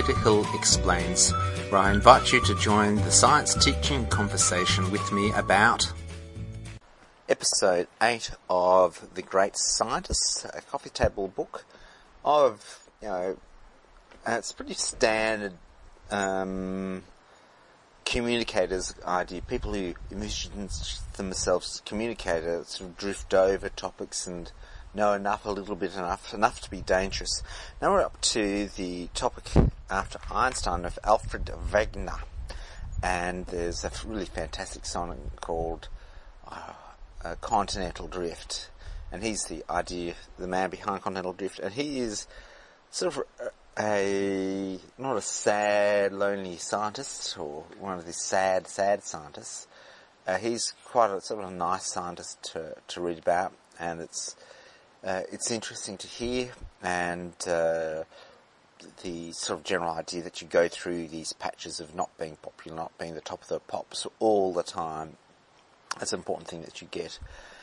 Dr. Hill Explains, where I invite you to join the science teaching conversation with me about Episode 8 of The Great Scientists, a coffee table book of, it's pretty standard communicators idea, people who envision themselves as communicators, sort of drift over topics and know enough to be dangerous. Now we're up to the topic after Einstein of Alfred Wegener, and there's a really fantastic song called Continental Drift, and he's the man behind Continental Drift, and he is sort of not a sad, lonely scientist, or one of these sad scientists. He's quite a sort of a nice scientist to read about, and it's interesting to hear, and the sort of general idea that you go through these patches of not being popular, not being the top of the pops all the time. That's an important thing that you get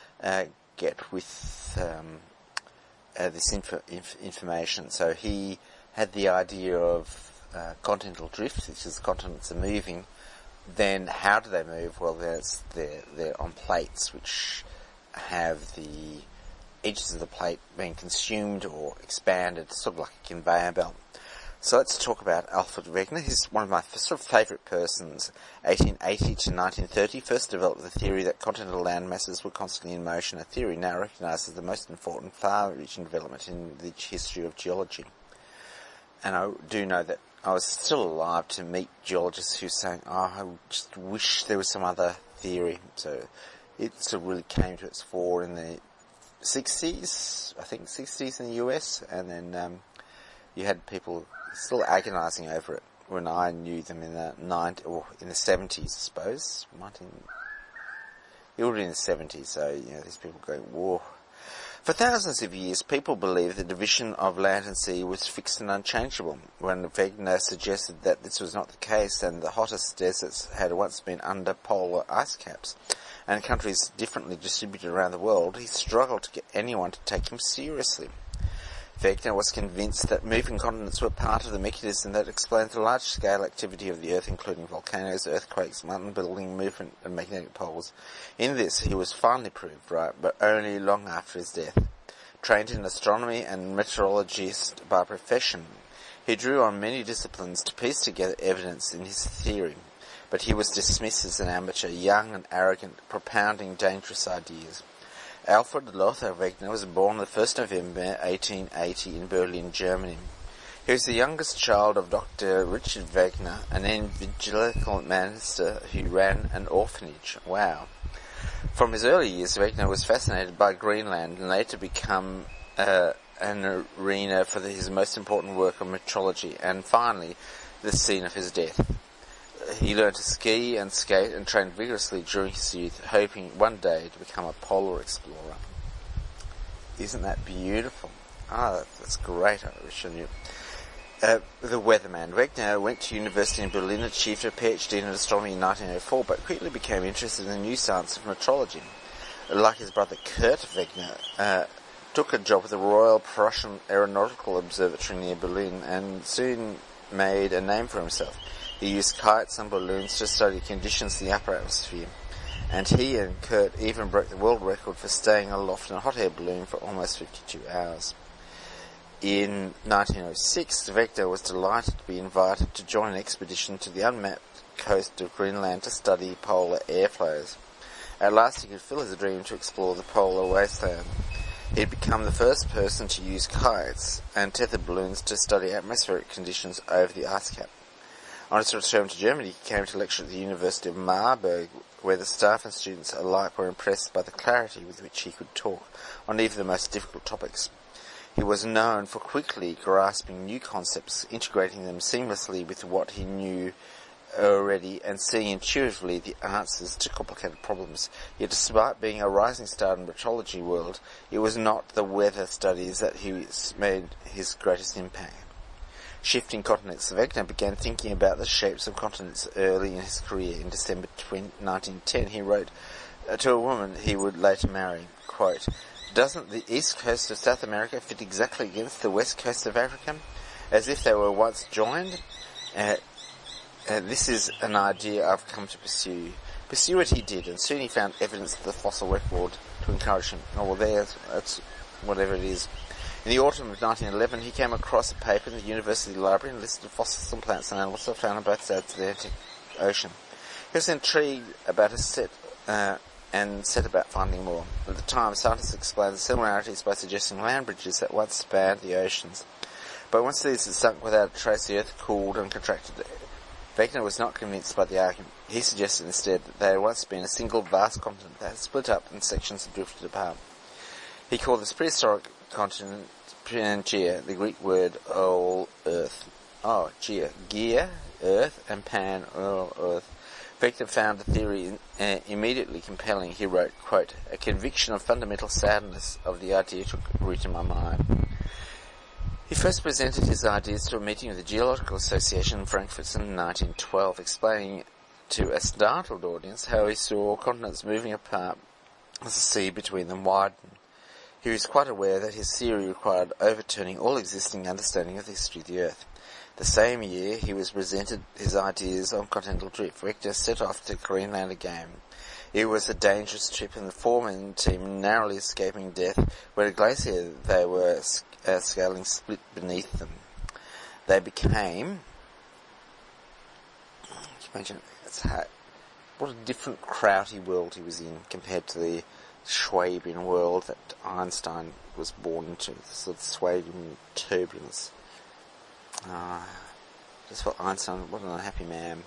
with this information. So he had the idea of continental drift, which is continents are moving. Then how do they move? Well, they're on plates which have the edges of the plate being consumed or expanded, sort of like a conveyor belt. So let's talk about Alfred Wegener. He's one of my sort of favourite persons. 1880 to 1930, first developed the theory that continental land masses were constantly in motion, a theory now recognised as the most important far-reaching development in the history of geology. And I do know that I was still alive to meet geologists who were saying, I just wish there was some other theory. So it sort of really came to its fore in the 60s in the US, and then you had people still agonising over it when I knew them in the 70s, I suppose. It would be in the 70s, so these people going, whoa. For thousands of years, people believed the division of land and sea was fixed and unchangeable. When Wegener suggested that this was not the case, and the hottest deserts had once been under polar ice caps, and countries differently distributed around the world, he struggled to get anyone to take him seriously. Wegener was convinced that moving continents were part of the mechanism that explains the large-scale activity of the Earth, including volcanoes, earthquakes, mountain building, movement, and magnetic poles. In this, he was finally proved right, but only long after his death. Trained in astronomy and meteorologist by profession, he drew on many disciplines to piece together evidence in his theory, but he was dismissed as an amateur, young and arrogant, propounding dangerous ideas. Alfred Lothar Wegener was born on the 1st November 1880 in Berlin, Germany. He was the youngest child of Dr. Richard Wegener, an evangelical minister who ran an orphanage. Wow. From his early years, Wegener was fascinated by Greenland and later became an arena for his most important work on meteorology, and finally, the scene of his death. He learned to ski and skate and trained vigorously during his youth, hoping one day to become a polar explorer. Isn't that beautiful? That's great, I wish I knew. The weatherman. Wegener went to university in Berlin, achieved a PhD in astronomy in 1904, but quickly became interested in the new science of meteorology. Like his brother Kurt Wegener, took a job at the Royal Prussian Aeronautical Observatory near Berlin and soon made a name for himself. He used kites and balloons to study conditions in the upper atmosphere, and he and Kurt even broke the world record for staying aloft in a hot air balloon for almost 52 hours. In 1906, Wegener was delighted to be invited to join an expedition to the unmapped coast of Greenland to study polar airflows. At last he could fill his dream to explore the polar wasteland. He had become the first person to use kites and tether balloons to study atmospheric conditions over the ice cap. On his return to Germany, he came to lecture at the University of Marburg, where the staff and students alike were impressed by the clarity with which he could talk on even the most difficult topics. He was known for quickly grasping new concepts, integrating them seamlessly with what he knew already, and seeing intuitively the answers to complicated problems. Yet despite being a rising star in the meteorology world, it was not the weather studies that he made his greatest impact. Shifting continents, Wegener began thinking about the shapes of continents early in his career. In December 1910, he wrote to a woman he would later marry, quote, "Doesn't the east coast of South America fit exactly against the west coast of Africa, as if they were once joined? This is an idea I've come to pursue. Pursue it he did, and soon he found evidence of the fossil record to encourage him. Oh, well, that's whatever it is. In the autumn of 1911, he came across a paper in the university library and listed fossils and plants and animals found on both sides of the Atlantic Ocean. He was intrigued about and set about finding more. At the time, scientists explained the similarities by suggesting land bridges that once spanned the oceans. But once these had sunk without a trace, the earth cooled and contracted. Wegener was not convinced by the argument. He suggested instead that there had once been a single vast continent that had split up and sections had drifted apart. He called this prehistoric continent Pangaea, the Greek word all earth. Oh, Gaea, earth, and Pan, all earth. Wegener found the theory immediately compelling. He wrote, quote, "A conviction of fundamental soundness of the idea took root in my mind." He first presented his ideas to a meeting of the Geological Association in Frankfurt in 1912, explaining to a startled audience how he saw continents moving apart as the sea between them widened. He was quite aware that his theory required overturning all existing understanding of the history of the Earth. The same year he was presented his ideas on continental drift. Wegener set off to Greenland again. It was a dangerous trip, and the foreman team narrowly escaping death when a glacier they were scaling split beneath them. They became... Imagine, what a different krauty world he was in compared to the Schwabian world that Einstein was born into. Sort of Schwabian turbulence. Just for Einstein, what an unhappy man.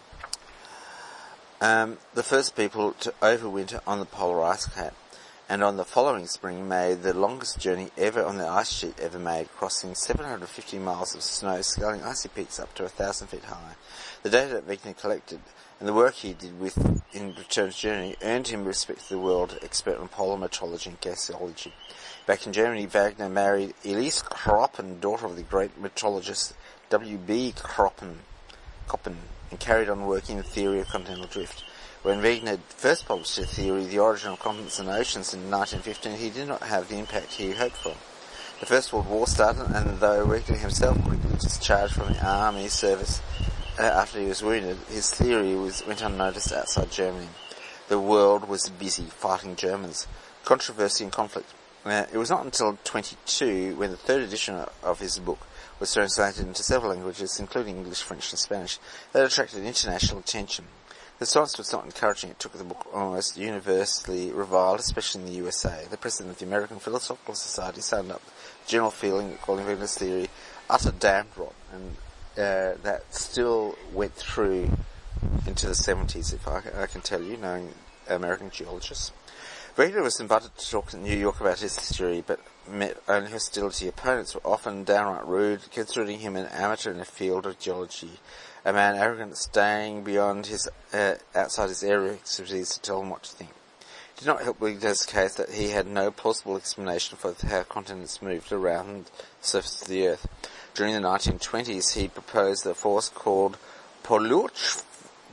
The first people to overwinter on the polar ice cap, and on the following spring made the longest journey ever on the ice sheet ever made, crossing 750 miles of snow, scaling icy peaks up to 1,000 feet high. The data that Wegener collected and the work he did in Return's journey earned him respect to the world expert on polar meteorology and gaseology. Back in Germany, Wegener married Elise Kroppen, daughter of the great meteorologist W.B. Kroppen, and carried on working the theory of continental drift. When Wegener first published his theory, The Origin of Continents and Oceans, in 1915, he did not have the impact he hoped for. The First World War started, and though Wegener himself quickly discharged from the army service after he was wounded, his theory went unnoticed outside Germany. The world was busy fighting Germans. Controversy and conflict. It was not until 1922 when the third edition of his book was translated into several languages, including English, French and Spanish, that attracted international attention. The response was not encouraging. It took the book almost universally reviled, especially in the USA. The president of the American Philosophical Society summed up the general feeling that calling Wegener's theory utter damned rot, and that still went through into the 70s, if I can tell you, knowing American geologists. Wegener was invited to talk in New York about his theory, but met only hostility. Opponents were often downright rude, considering him an amateur in the field of geology, a man arrogant, staying beyond his outside his area of expertise to tell him what to think. It did not help Wegener's case that he had no plausible explanation for how continents moved around the surface of the Earth. During the 1920s, he proposed a force called Polarfulch,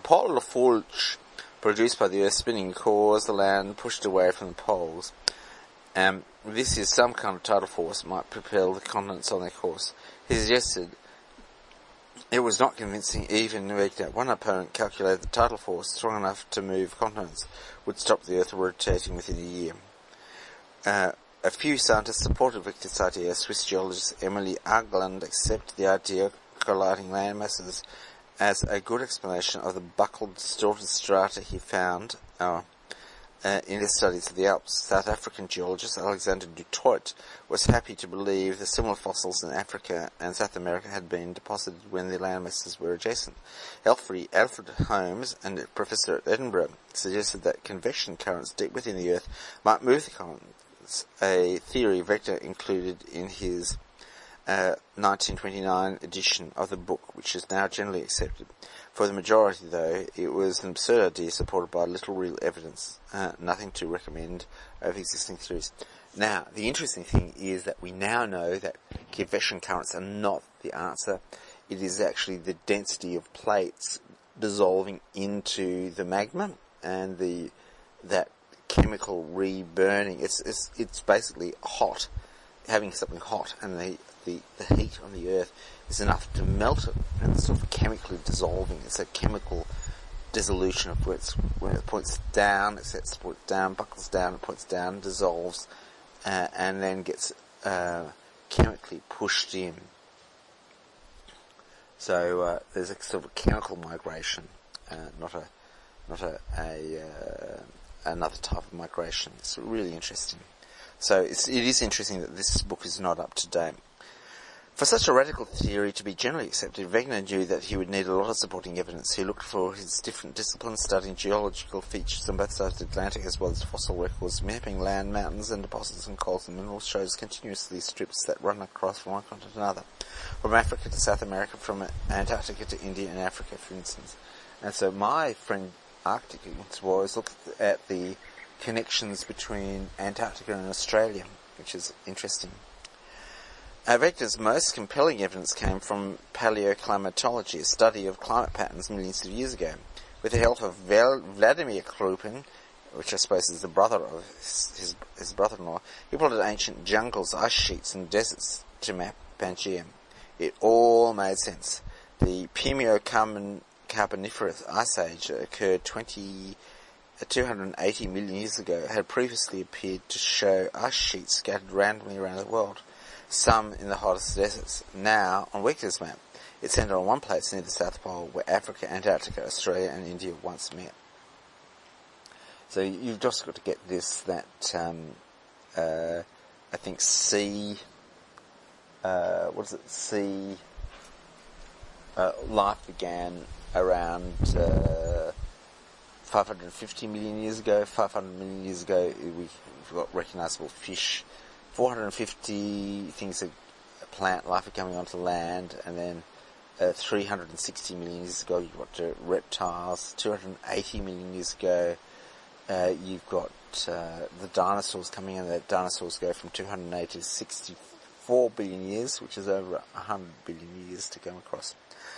produced by the Earth spinning, caused the land pushed away from the poles. This is some kind of tidal force that might propel the continents on their course. He suggested it was not convincing even Wegener. One opponent calculated the tidal force strong enough to move continents would stop the Earth rotating within a year. A few scientists supported Wegener's idea. Swiss geologist Emily Agland accepted the idea of colliding land masses as a good explanation of the buckled, distorted strata he found in his studies of the Alps. South African geologist Alexander Du Toit was happy to believe the similar fossils in Africa and South America had been deposited when the land masses were adjacent. Alfred Holmes, and a professor at Edinburgh, suggested that convection currents deep within the Earth might move the continents, a theory Wegener included in his 1929 edition of the book, which is now generally accepted. For the majority, though, it was an absurd idea supported by little real evidence, nothing to recommend over existing theories. Now, the interesting thing is that we now know that convection currents are not the answer. It is actually the density of plates dissolving into the magma and that chemical reburning. It's basically hot, having something hot, and the the heat on the Earth is enough to melt it, and it's sort of chemically dissolving. It's a chemical dissolution of when it points down, it sets the point down, buckles down, it points down, dissolves, and then gets chemically pushed in. So there's a sort of chemical migration, not another type of migration. It's really interesting. So it is interesting that this book is not up to date. For such a radical theory to be generally accepted, Wegener knew that he would need a lot of supporting evidence. He looked for his different disciplines, studying geological features on both sides of the Atlantic as well as fossil records, mapping land, mountains and deposits and coals and minerals, shows continuously strips that run across from one continent to another, from Africa to South America, from Antarctica to India and Africa, for instance. And so my friend Arctic Explorers looked at the connections between Antarctica and Australia, which is interesting. Wegener's most compelling evidence came from paleoclimatology, a study of climate patterns millions of years ago. With the help of Vladimir Krupin, which I suppose is the brother of his brother-in-law, he plotted ancient jungles, ice sheets and deserts to map Pangaea. It all made sense. The Permian-Carboniferous Ice Age occurred 280 million years ago, had previously appeared to show ice sheets scattered randomly around the world, some in the hottest deserts. Now, on Wegener's map, it's centered on one place near the South Pole where Africa, Antarctica, Australia and India once met. So you've just got to get this, that I think life began around 550 million years ago. 500 million years ago, we've got recognizable fish. 450 things of plant life are coming onto land, and then 360 million years ago you've got reptiles. 280 million years ago you've got the dinosaurs coming in. The dinosaurs go from 280 to 64 billion years, which is over 100 billion years to come across.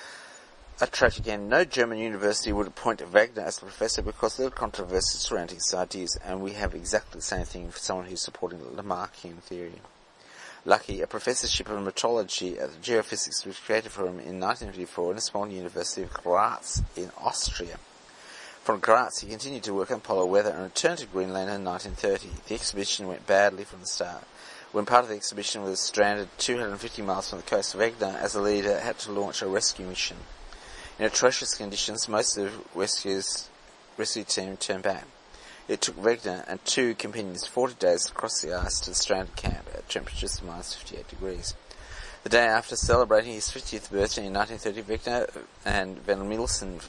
A tragic end. No German university would appoint Wegener as a professor because there are controversies surrounding his ideas, and we have exactly the same thing for someone who's supporting the Lamarckian theory. Lucky, a professorship of meteorology at geophysics was created for him in 1954 in a small university of Graz in Austria. From Graz, he continued to work on polar weather and returned to Greenland in 1930. The expedition went badly from the start. When part of the expedition was stranded 250 miles from the coast, Wegener, as a leader, had to launch a rescue mission. In atrocious conditions, most of the rescue team turned back. It took Wegener and two companions 40 days to cross the ice to the stranded camp at temperatures of minus 58 degrees. The day after celebrating his 50th birthday in 1930, Wegener and Van Mielsen,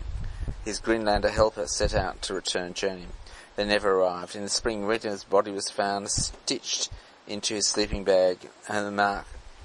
his Greenlander helper, set out to return journey. They never arrived. In the spring, Wegener's body was found stitched into his sleeping bag, and the mark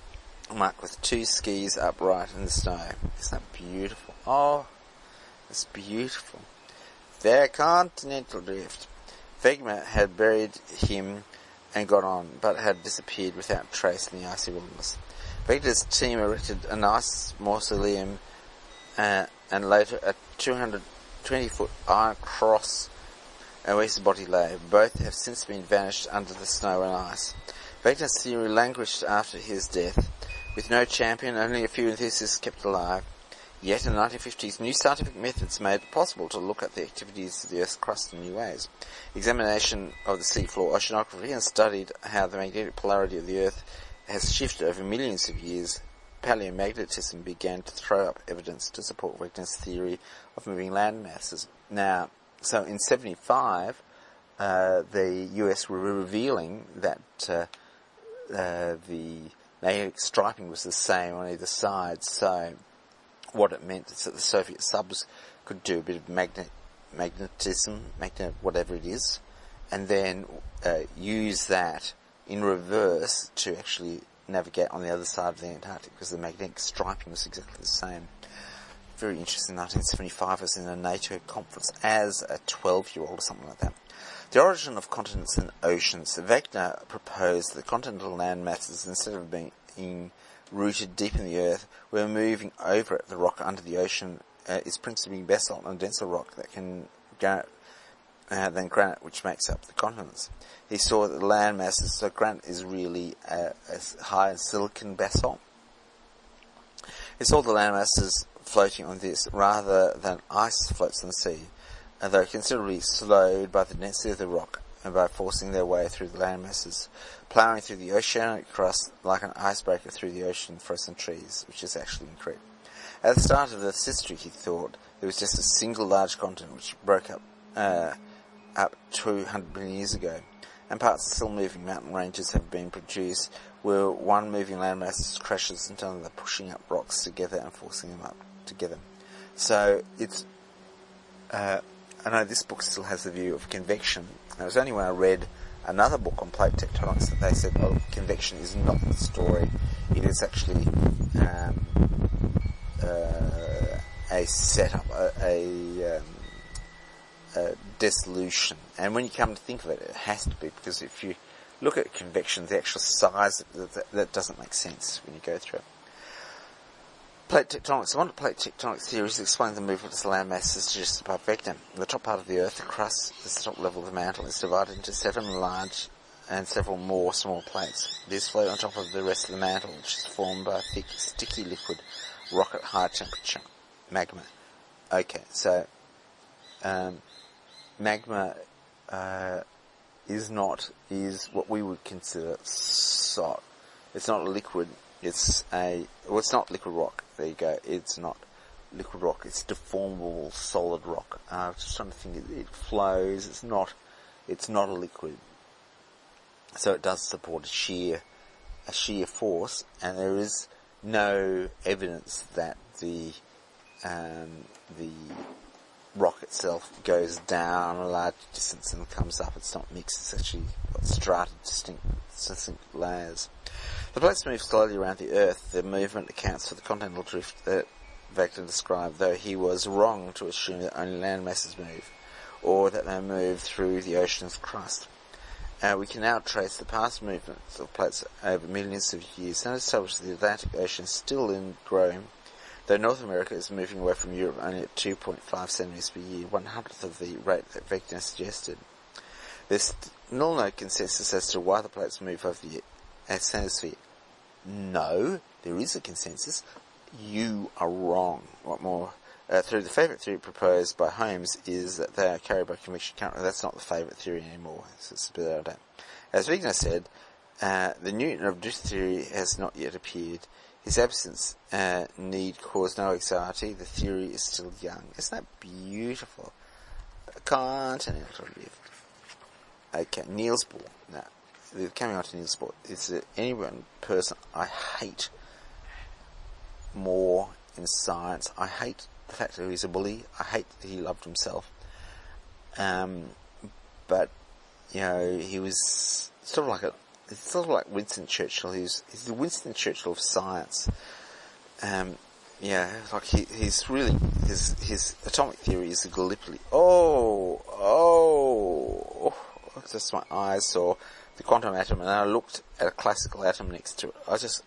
with two skis upright in the snow. Isn't that beautiful? Oh, it's beautiful. Their continental drift. Wegener had buried him and got on, but had disappeared without trace in the icy wilderness. Wegener's team erected a nice mausoleum and later a 220-foot iron cross where his body lay. Both have since been vanished under the snow and ice. Wegener's theory languished after his death. With no champion, only a few enthusiasts kept alive. Yet in the 1950s, new scientific methods made it possible to look at the activities of the Earth's crust in new ways. Examination of the seafloor oceanography and studied how the magnetic polarity of the Earth has shifted over millions of years. Paleomagnetism began to throw up evidence to support Wegener's theory of moving land masses. Now, so in 1975, the US were revealing that the magnetic striping was the same on either side, so what it meant is that the Soviet subs could do a bit of magnetism, whatever it is, and then use that in reverse to actually navigate on the other side of the Antarctic, because the magnetic striping was exactly the same. Very interesting. 1975, I was in a NATO conference as a 12-year-old or something like that. The origin of continents and oceans. Wegener proposed that continental land masses, instead of being rooted deep in the earth, were moving over it. The rock under the ocean is principally basalt and denser rock that can than granite, which makes up the continents. He saw that the land masses, so granite is really a high in silicon basalt. He saw the land masses floating on this rather than ice floats on the sea, although considerably slowed by the density of the rock and by forcing their way through the land masses, ploughing through the oceanic crust like an icebreaker through the ocean frozen trees, which is actually incorrect. At the start of Earth's history, he thought, there was just a single large continent which broke up 200 million years ago, and parts of still moving mountain ranges have been produced where one moving landmass crashes into another, pushing up rocks together and forcing them up together. So it's I know this book still has the view of convection. It was only when I read another book on plate tectonics that they said, oh, convection is not the story. It is actually a setup, a dissolution. And when you come to think of it, it has to be, because if you look at convection, the actual size, that doesn't make sense when you go through it. Plate tectonics. One of plate tectonics theories explains the movement of the land masses suggested by Vector. The top part of the Earth, the crust, the top level of the mantle, is divided into 7 large and several more small plates. These float on top of the rest of the mantle, which is formed by a thick, sticky liquid rock at high temperature. Magma. Okay, so magma is what we would consider solid. It's not a liquid. It's not liquid rock. There you go. It's not liquid rock. It's deformable solid rock. I was just trying to think. It flows. It's not a liquid. So it does support a shear force, and there is no evidence that the rock itself goes down a large distance and comes up. It's not mixed. It's actually got strata, distinct layers. The plates move slowly around the Earth. The movement accounts for the continental drift that Vector described, though he was wrong to assume that only land masses move, or that they move through the ocean's crust. We can now trace the past movements of plates over millions of years and establish that the Atlantic Ocean is still growing, though North America is moving away from Europe only at 2.5 centimeters per year, 1/100th of the rate that Vector suggested. There's still no consensus as to why the plates move over the hemisphere. No, there is a consensus. You are wrong. What more? Through the favourite theory proposed by Holmes is that they are carried by convection current. That's not the favourite theory anymore. It's a bit out of date. As Wegener said, the Newton of drift theory has not yet appeared. His absence need cause no anxiety. The theory is still young. Isn't that beautiful? Continental drift. Okay, Niels Bohr. Now, coming on to Niels Bohr, is any one person I hate more in science. I hate the fact that he's a bully. I hate that he loved himself. But, you know, he was sort of like Winston Churchill. He's the Winston Churchill of science. Like he's really, his atomic theory is a Gallipoli. Just my eyes saw the quantum atom, and I looked at a classical atom next to it.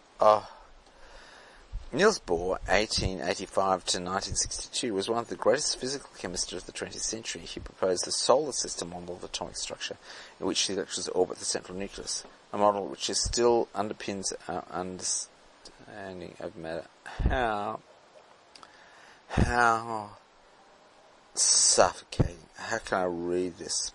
Niels Bohr, 1885 to 1962, was one of the greatest physical chemists of the 20th century. He proposed the solar system model of atomic structure, in which the electrons orbit the central nucleus, a model which is still underpins our understanding of matter. How suffocating. How can I read this?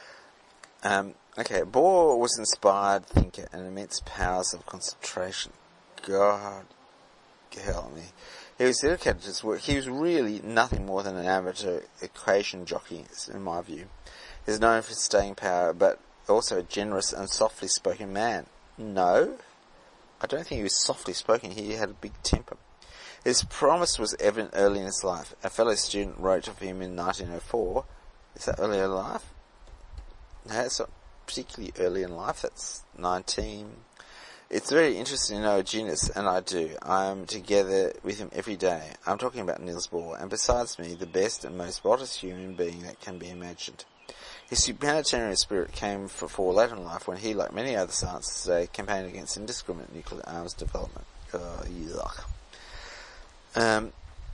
Bohr was an inspired thinker and immense powers of concentration. God help me. He was dedicated to his work. He was really nothing more than an amateur equation jockey, in my view. He is known for his staying power, but also a generous and softly spoken man. No, I don't think he was softly spoken. He had a big temper. His promise was evident early in his life. A fellow student wrote of him in 1904. Is that early in life? No, it's not particularly early in life. That's 19. It's very interesting to know a genius, and I do. I'm together with him every day. I'm talking about Niels Bohr, and besides me, the best and most modest human being that can be imagined. His humanitarian spirit came for late in life when he, like many other scientists today, campaigned against indiscriminate nuclear arms development. Yuck.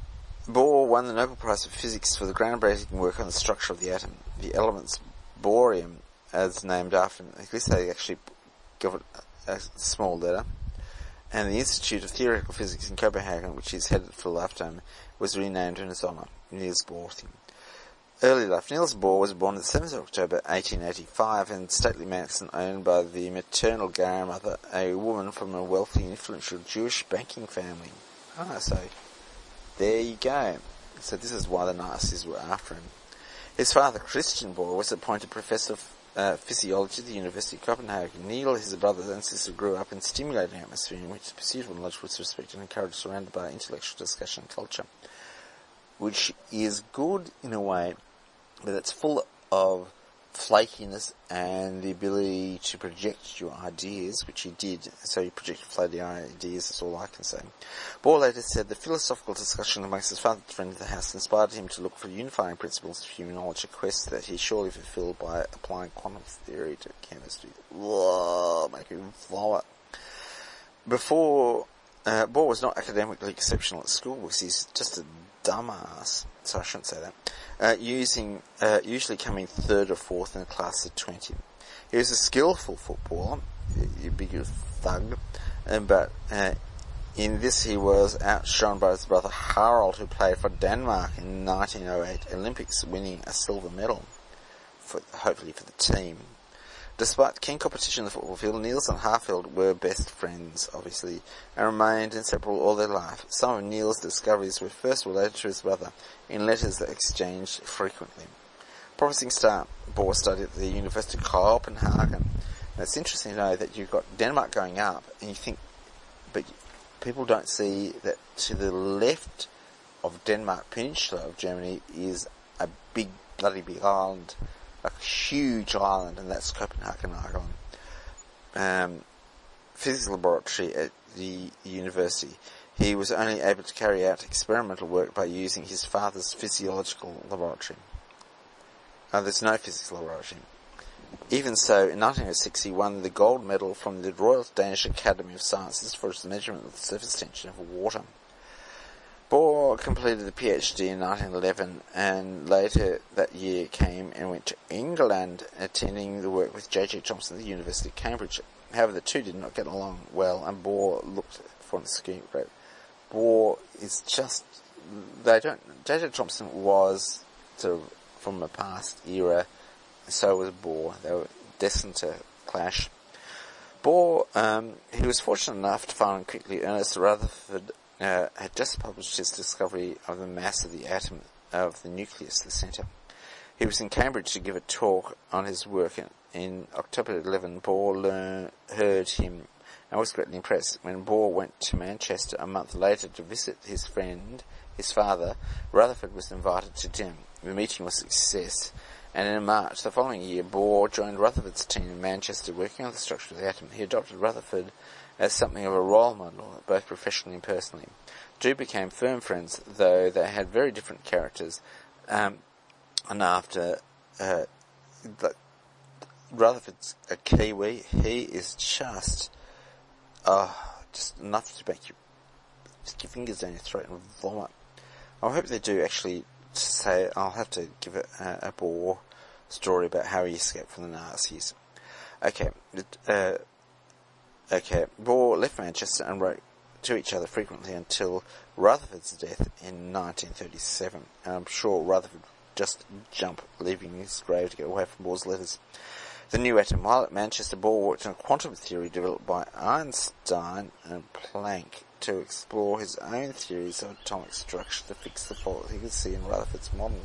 Bohr won the Nobel Prize for Physics for the groundbreaking work on the structure of the atom. The elements bohrium, as named after him, at least they actually give it a small letter, and the Institute of Theoretical Physics in Copenhagen, which he's headed for a lifetime, was renamed in his honour, Niels Bohr. Early life. Niels Bohr was born on the 7th of October 1885 in stately mansion owned by the maternal grandmother, a woman from a wealthy and influential Jewish banking family. So there you go. So this is why the Nazis were after him. His father, Christian Bohr, was appointed professor of physiology at the University of Copenhagen. Neil, his brothers and sister, grew up in a stimulating atmosphere in which the pursuit of knowledge was respected and encouraged, surrounded by intellectual discussion and culture, which is good in a way, but it's full of flakiness and the ability to project your ideas, which he did. So he projected flaky ideas, that's all I can say. Bohr later said the philosophical discussion amongst his father's friends in the house inspired him to look for unifying principles of human knowledge, a quest that he surely fulfilled by applying quantum theory to chemistry. Whoa, make him vomit. Bohr was not academically exceptional at school because he's just a dumbass. So I shouldn't say that. Usually coming third or fourth in a class of 20. He was a skillful footballer, a big thug, but in this he was outshone by his brother Harald, who played for Denmark in 1908 Olympics, winning a silver medal, hopefully for the team. Despite keen competition in the football field, Niels and Harfield were best friends, obviously, and remained inseparable all their life. Some of Niels' discoveries were first related to his brother in letters that exchanged frequently. Promising start, Bohr studied at the University of Copenhagen. And it's interesting to know that you've got Denmark going up, and you think, but people don't see that to the left of Denmark Peninsula of Germany is a bloody big island, a huge island, and that's Copenhagen Island. Physics laboratory at the university. He was only able to carry out experimental work by using his father's physiological laboratory. There's no physics laboratory. Even so, in 1906 he won the gold medal from the Royal Danish Academy of Sciences for his measurement of the surface tension of water. Bohr completed the PhD in 1911 and later that year came and went to England, attending the work with J.J. Thomson at the University of Cambridge. However, the two did not get along well, and Bohr looked for an escape route. Bohr is just... J.J. Thomson was sort of from a past era, so was Bohr. They were destined to clash. Bohr, he was fortunate enough to find quickly Ernest Rutherford had just published his discovery of the mass of the atom, of the nucleus, the centre. He was in Cambridge to give a talk on his work. In October 11, Bohr heard him and was greatly impressed. When Bohr went to Manchester a month later to visit his friend, his father, Rutherford was invited to dinner. The meeting was a success, and in March the following year, Bohr joined Rutherford's team in Manchester working on the structure of the atom. He adopted Rutherford as something of a role model, both professionally and personally. The two became firm friends, though they had very different characters. And after Rutherford's a Kiwi, he is just enough to make you stick your fingers down your throat and vomit. I hope they do actually say. I'll have to give it a Bohr story about how he escaped from the Nazis. Okay. Bohr left Manchester and wrote to each other frequently until Rutherford's death in 1937. And I'm sure Rutherford would just jump, leaving his grave to get away from Bohr's letters. The new atom. While at Manchester, Bohr worked on quantum theory developed by Einstein and Planck to explore his own theories of atomic structure to fix the fault he could see in Rutherford's model.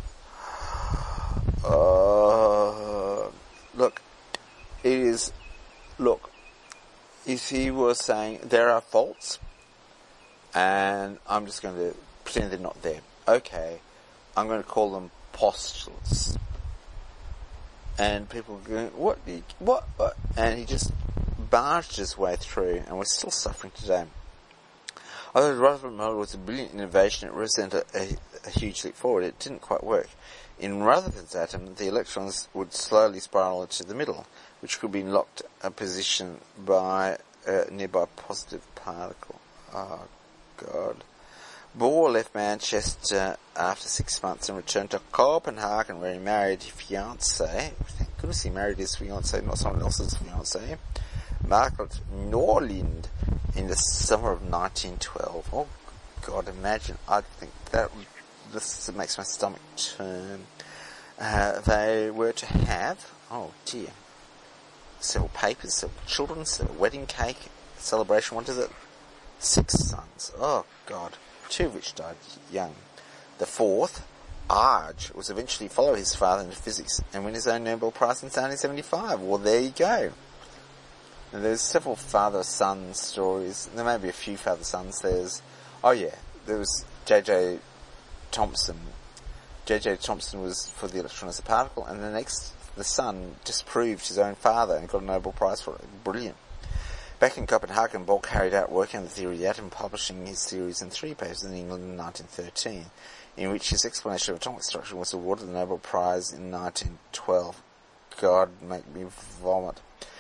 If he was saying there are faults, and I'm just going to pretend they're not there. Okay, I'm going to call them postulates. And people are going, what? And he just barged his way through, and we're still suffering today. Although the Rutherford model was a brilliant innovation, it represented a huge leap forward. It didn't quite work. In Rutherford's atom, the electrons would slowly spiral into the middle, which could be locked a position by a nearby positive particle. Oh, God. Bohr left Manchester after 6 months and returned to Copenhagen, where he married his fiancée. Thank goodness he married his fiancée, not someone else's fiancée, Margaret Norlind, in the summer of 1912. Oh God, imagine! I think this makes my stomach turn. They were to have, oh dear, several papers, several children, several wedding cake, celebration. What is it? 6 sons. Oh God. 2 of which died young. The fourth, Arj, was eventually follow his father into physics and win his own Nobel Prize in 1975. Well, there you go. And there's several father-son stories. There may be a few father-sons. There was J.J. Thomson. J.J. Thomson was for the electron as a particle, and the son disproved his own father and got a Nobel Prize for it. Brilliant. Back in Copenhagen, Bohr carried out work on the theory of the atom, publishing his theories in 3 papers in England in 1913, in which his explanation of atomic structure was awarded the Nobel Prize in 1912. God, make me vomit.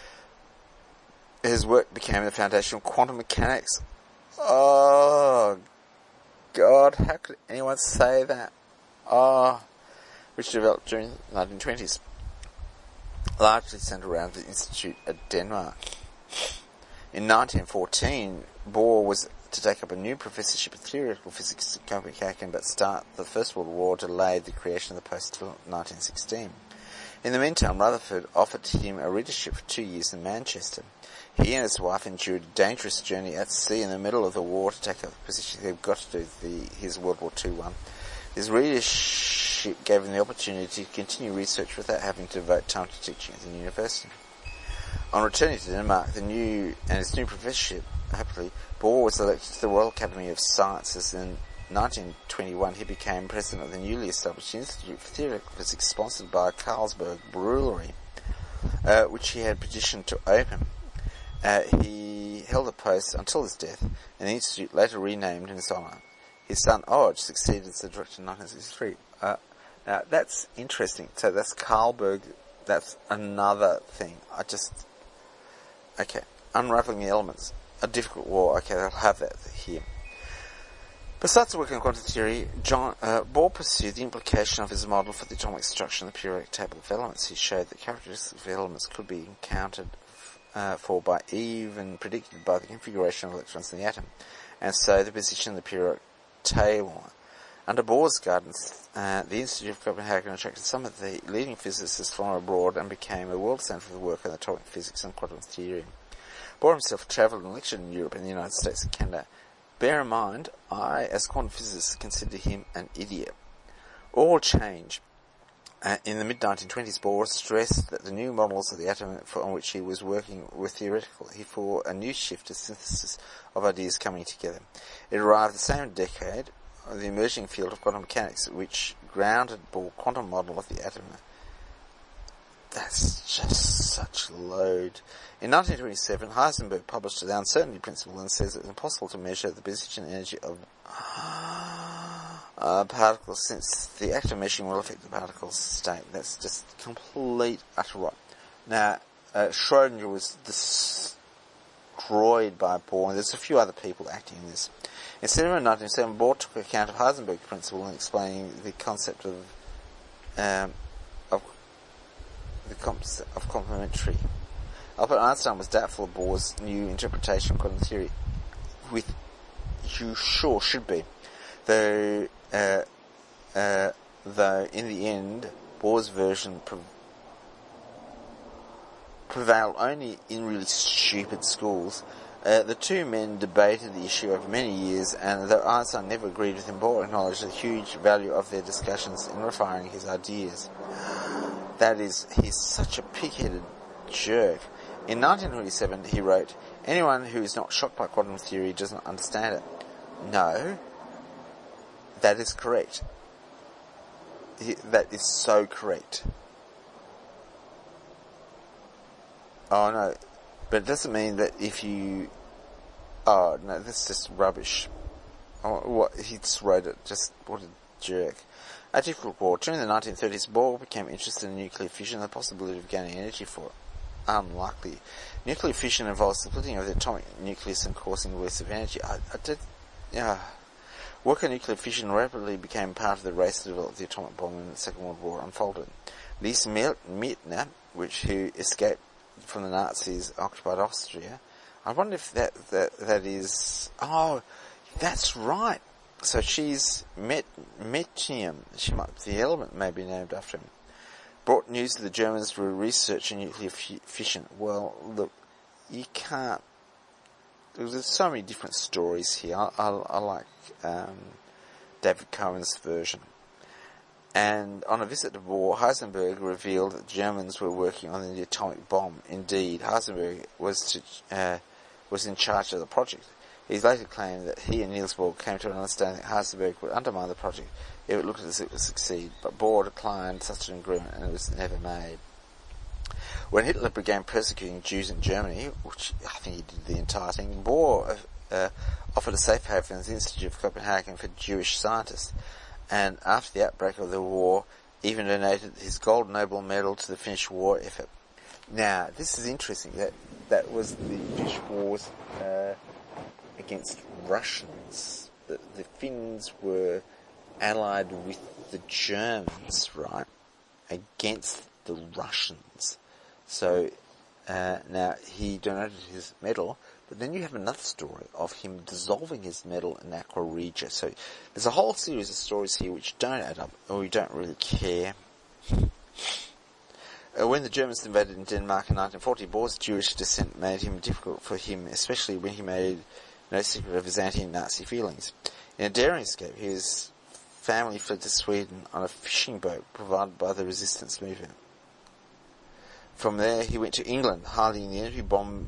His work became the foundation of quantum mechanics. Oh, God, how could anyone say that? Which developed during the 1920s, largely centered around the Institute at Denmark. In 1914, Bohr was to take up a new professorship of theoretical physics at Copenhagen, but start the First World War delayed the creation of the post until 1916. In the meantime, Rutherford offered him a readership for 2 years in Manchester. He and his wife endured a dangerous journey at sea in the middle of the war to take up the position they've got to do his World War II one. His readership gave him the opportunity to continue research without having to devote time to teaching at the university. On returning to Denmark, his new professorship, happily, Bohr was elected to the Royal Academy of Sciences. In 1921, he became president of the newly established Institute for Theoretical Physics, sponsored by Carlsberg Brewery, which he had petitioned to open. He held the post until his death, and the Institute later renamed in his honour. His son, Oj, succeeded as the director in 1963. Now, that's interesting. So that's Carlsberg. That's another thing. Okay, unraveling the elements. A difficult war. Okay, they'll have that here. Besides working on quantum theory, Bohr pursued the implication of his model for the atomic structure in the periodic table of elements. He showed that characteristics of elements could be accounted for by, even predicted by, the configuration of electrons in the atom, and so the position in the periodic table. Under Bohr's guidance, the Institute of Copenhagen attracted some of the leading physicists from abroad and became a world centre for the work on atomic physics and quantum theory. Bohr himself travelled and lectured in Europe and the United States and Canada. Bear in mind, I, as a quantum physicist, consider him an idiot. All change. In the mid-1920s, Bohr stressed that the new models of the atom on which he was working were theoretical. He foresaw a new shift to synthesis of ideas coming together. It arrived the same decade, the emerging field of quantum mechanics, which grounded Bohr's quantum model of the atom. That's just such load. In 1927, Heisenberg published the uncertainty principle and says it's impossible to measure the position energy of particles, since the act of measuring will affect the particle's state. That's just complete utter rot. Now, Schrödinger was destroyed by Bohr, and there's a few other people acting in this. In September 1907, Bohr took account of Heisenberg's principle in explaining the concept of complementary. Albert Einstein was doubtful of Bohr's new interpretation of quantum theory, which you sure should be, though in the end, Bohr's version prevailed only in really stupid schools. The two men debated the issue over many years, and though Einstein never agreed with him, Bohr acknowledged the huge value of their discussions in refining his ideas. That is, he's such a pig-headed jerk. In 1927, he wrote, "Anyone who is not shocked by quantum theory does not understand it." No, that is correct. That is so correct. Oh no, but it doesn't mean that if you... Oh no, that's just rubbish. What, he just wrote it, just what a jerk. A difficult war. During the 1930s, Bohr became interested in nuclear fission and the possibility of gaining energy for it. Unlikely. Nuclear fission involves splitting of the atomic nucleus and causing release of energy. Work on nuclear fission rapidly became part of the race to develop the atomic bomb when the Second World War unfolded. Lise Meitner, who escaped from the Nazis, occupied Austria. I wonder if that is... Oh, that's right. So she's Meitnium. The element may be named after him. Brought news that the Germans were researching nuclear fission. Well, look, you can't... There's so many different stories here. I like David Cohen's version. And on a visit to Bohr, Heisenberg revealed that the Germans were working on the atomic bomb. Indeed, Heisenberg was in charge of the project. He's later claimed that he and Niels Bohr came to an understanding that Heisenberg would undermine the project if it looked as if it would succeed, but Bohr declined such an agreement and it was never made. When Hitler began persecuting Jews in Germany, which I think he did the entire thing, Bohr offered a safe haven at the Institute of Copenhagen for Jewish scientists, and after the outbreak of the war, even donated his Gold Nobel Medal to the Finnish war effort. Now, this is interesting. That was the Finnish wars against Russians. The Finns were allied with the Germans, right, against the Russians. So now he donated his medal, but then you have another story of him dissolving his medal in Aqua Regia. So there's a whole series of stories here which don't add up, or we don't really care. When the Germans invaded in Denmark in 1940, Bohr's Jewish descent made him difficult for him, especially when he made no secret of his anti-Nazi feelings. In a daring escape, his family fled to Sweden on a fishing boat provided by the resistance movement. From there, he went to England, hiding in the enemy bomb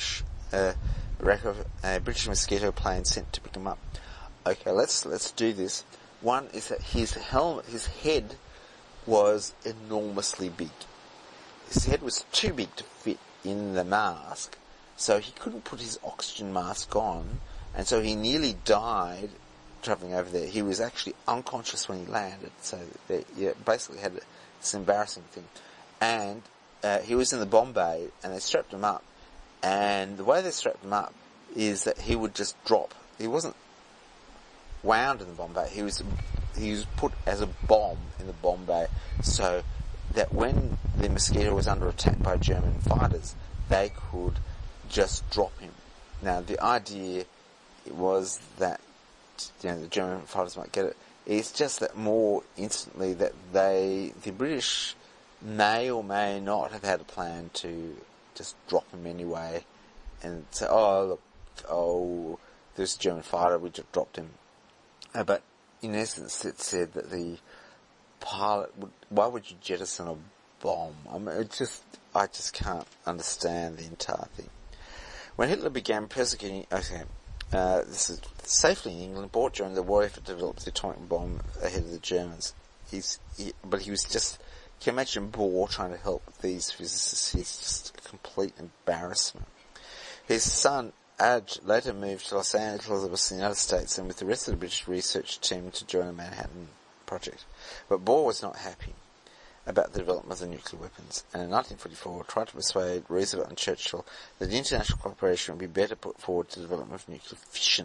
wreck of a British Mosquito plane sent to pick him up. Okay, let's do this. One is that his head was enormously big. His head was too big to fit in the mask, so he couldn't put his oxygen mask on, and so he nearly died travelling over there. He was actually unconscious when he landed, so basically had this embarrassing thing. And he was in the bomb bay, and they strapped him up, and the way they strapped him up is that he would just drop. He wasn't wound in the bomb bay. He was put as a bomb in the bomb bay, so that when the Mosquito was under attack by German fighters, they could just drop him. Now, the idea was that the German fighters might get it. It's just that more instantly that the British may or may not have had a plan to just drop him anyway and say, there's a German fighter, we just dropped him. But in essence, it said that the pilot why would you jettison a bomb? I mean, I just can't understand the entire thing. When Hitler began persecuting, this is safely in England, Bohr during the war effort to develop the atomic bomb ahead of the Germans. But he was just, can you imagine Bohr trying to help these physicists? He's just a complete embarrassment. His son, Adge, later moved to Los Angeles in the United States and with the rest of the British research team to join the Manhattan Project. But Bohr was not happy about the development of the nuclear weapons, and in 1944 tried to persuade Roosevelt and Churchill that international cooperation would be better put forward to the development of nuclear fission.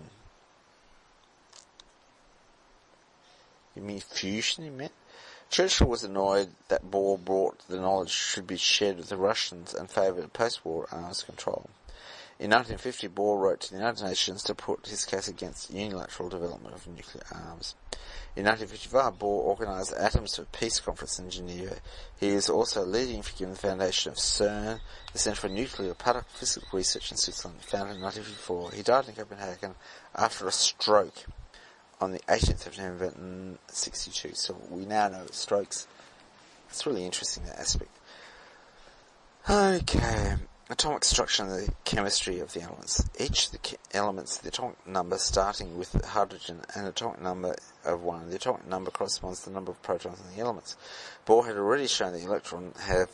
You mean fusion, he meant? Churchill was annoyed that Bohr brought the knowledge should be shared with the Russians and favoured post-war arms control. In 1950, Bohr wrote to the United Nations to put his case against unilateral development of nuclear arms. In 1955, Bohr organised the Atoms for Peace Conference in Geneva. He is also a leading figure in the foundation of CERN, the Centre for Nuclear Particle Physics Research in Switzerland, founded in 1954. He died in Copenhagen after a stroke on the 18th of November 1962. So we now know strokes. It's really interesting, that aspect. Okay. Atomic structure and the chemistry of the elements. Each of the elements, the atomic number starting with hydrogen and atomic number of 1. The atomic number corresponds to the number of protons in the elements. Bohr had already shown the electron have,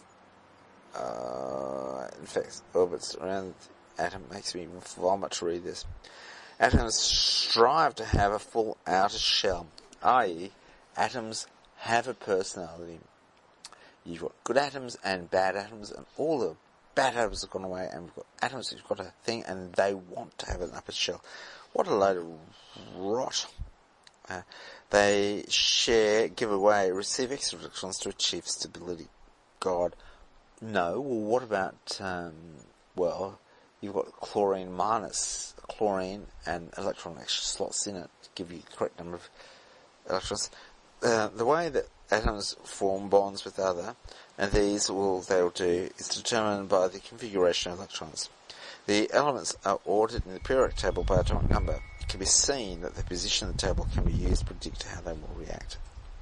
in fact, orbits around the atom. Makes me vomit to read this. Atoms strive to have a full outer shell, i.e., atoms have a personality. You've got good atoms and bad atoms, and all the bad atoms have gone away, and we've got atoms who've got a thing, and they want to have an upper shell. What a load of rot. They give away, receive extra electrons to achieve stability. God, no. Well, what about, you've got chlorine minus chlorine and electron extra slots in it to give you the correct number of electrons. The way that atoms form bonds with other, and they'll do, is determined by the configuration of electrons. The elements are ordered in the periodic table by atomic number. It can be seen that the position of the table can be used to predict how they will react.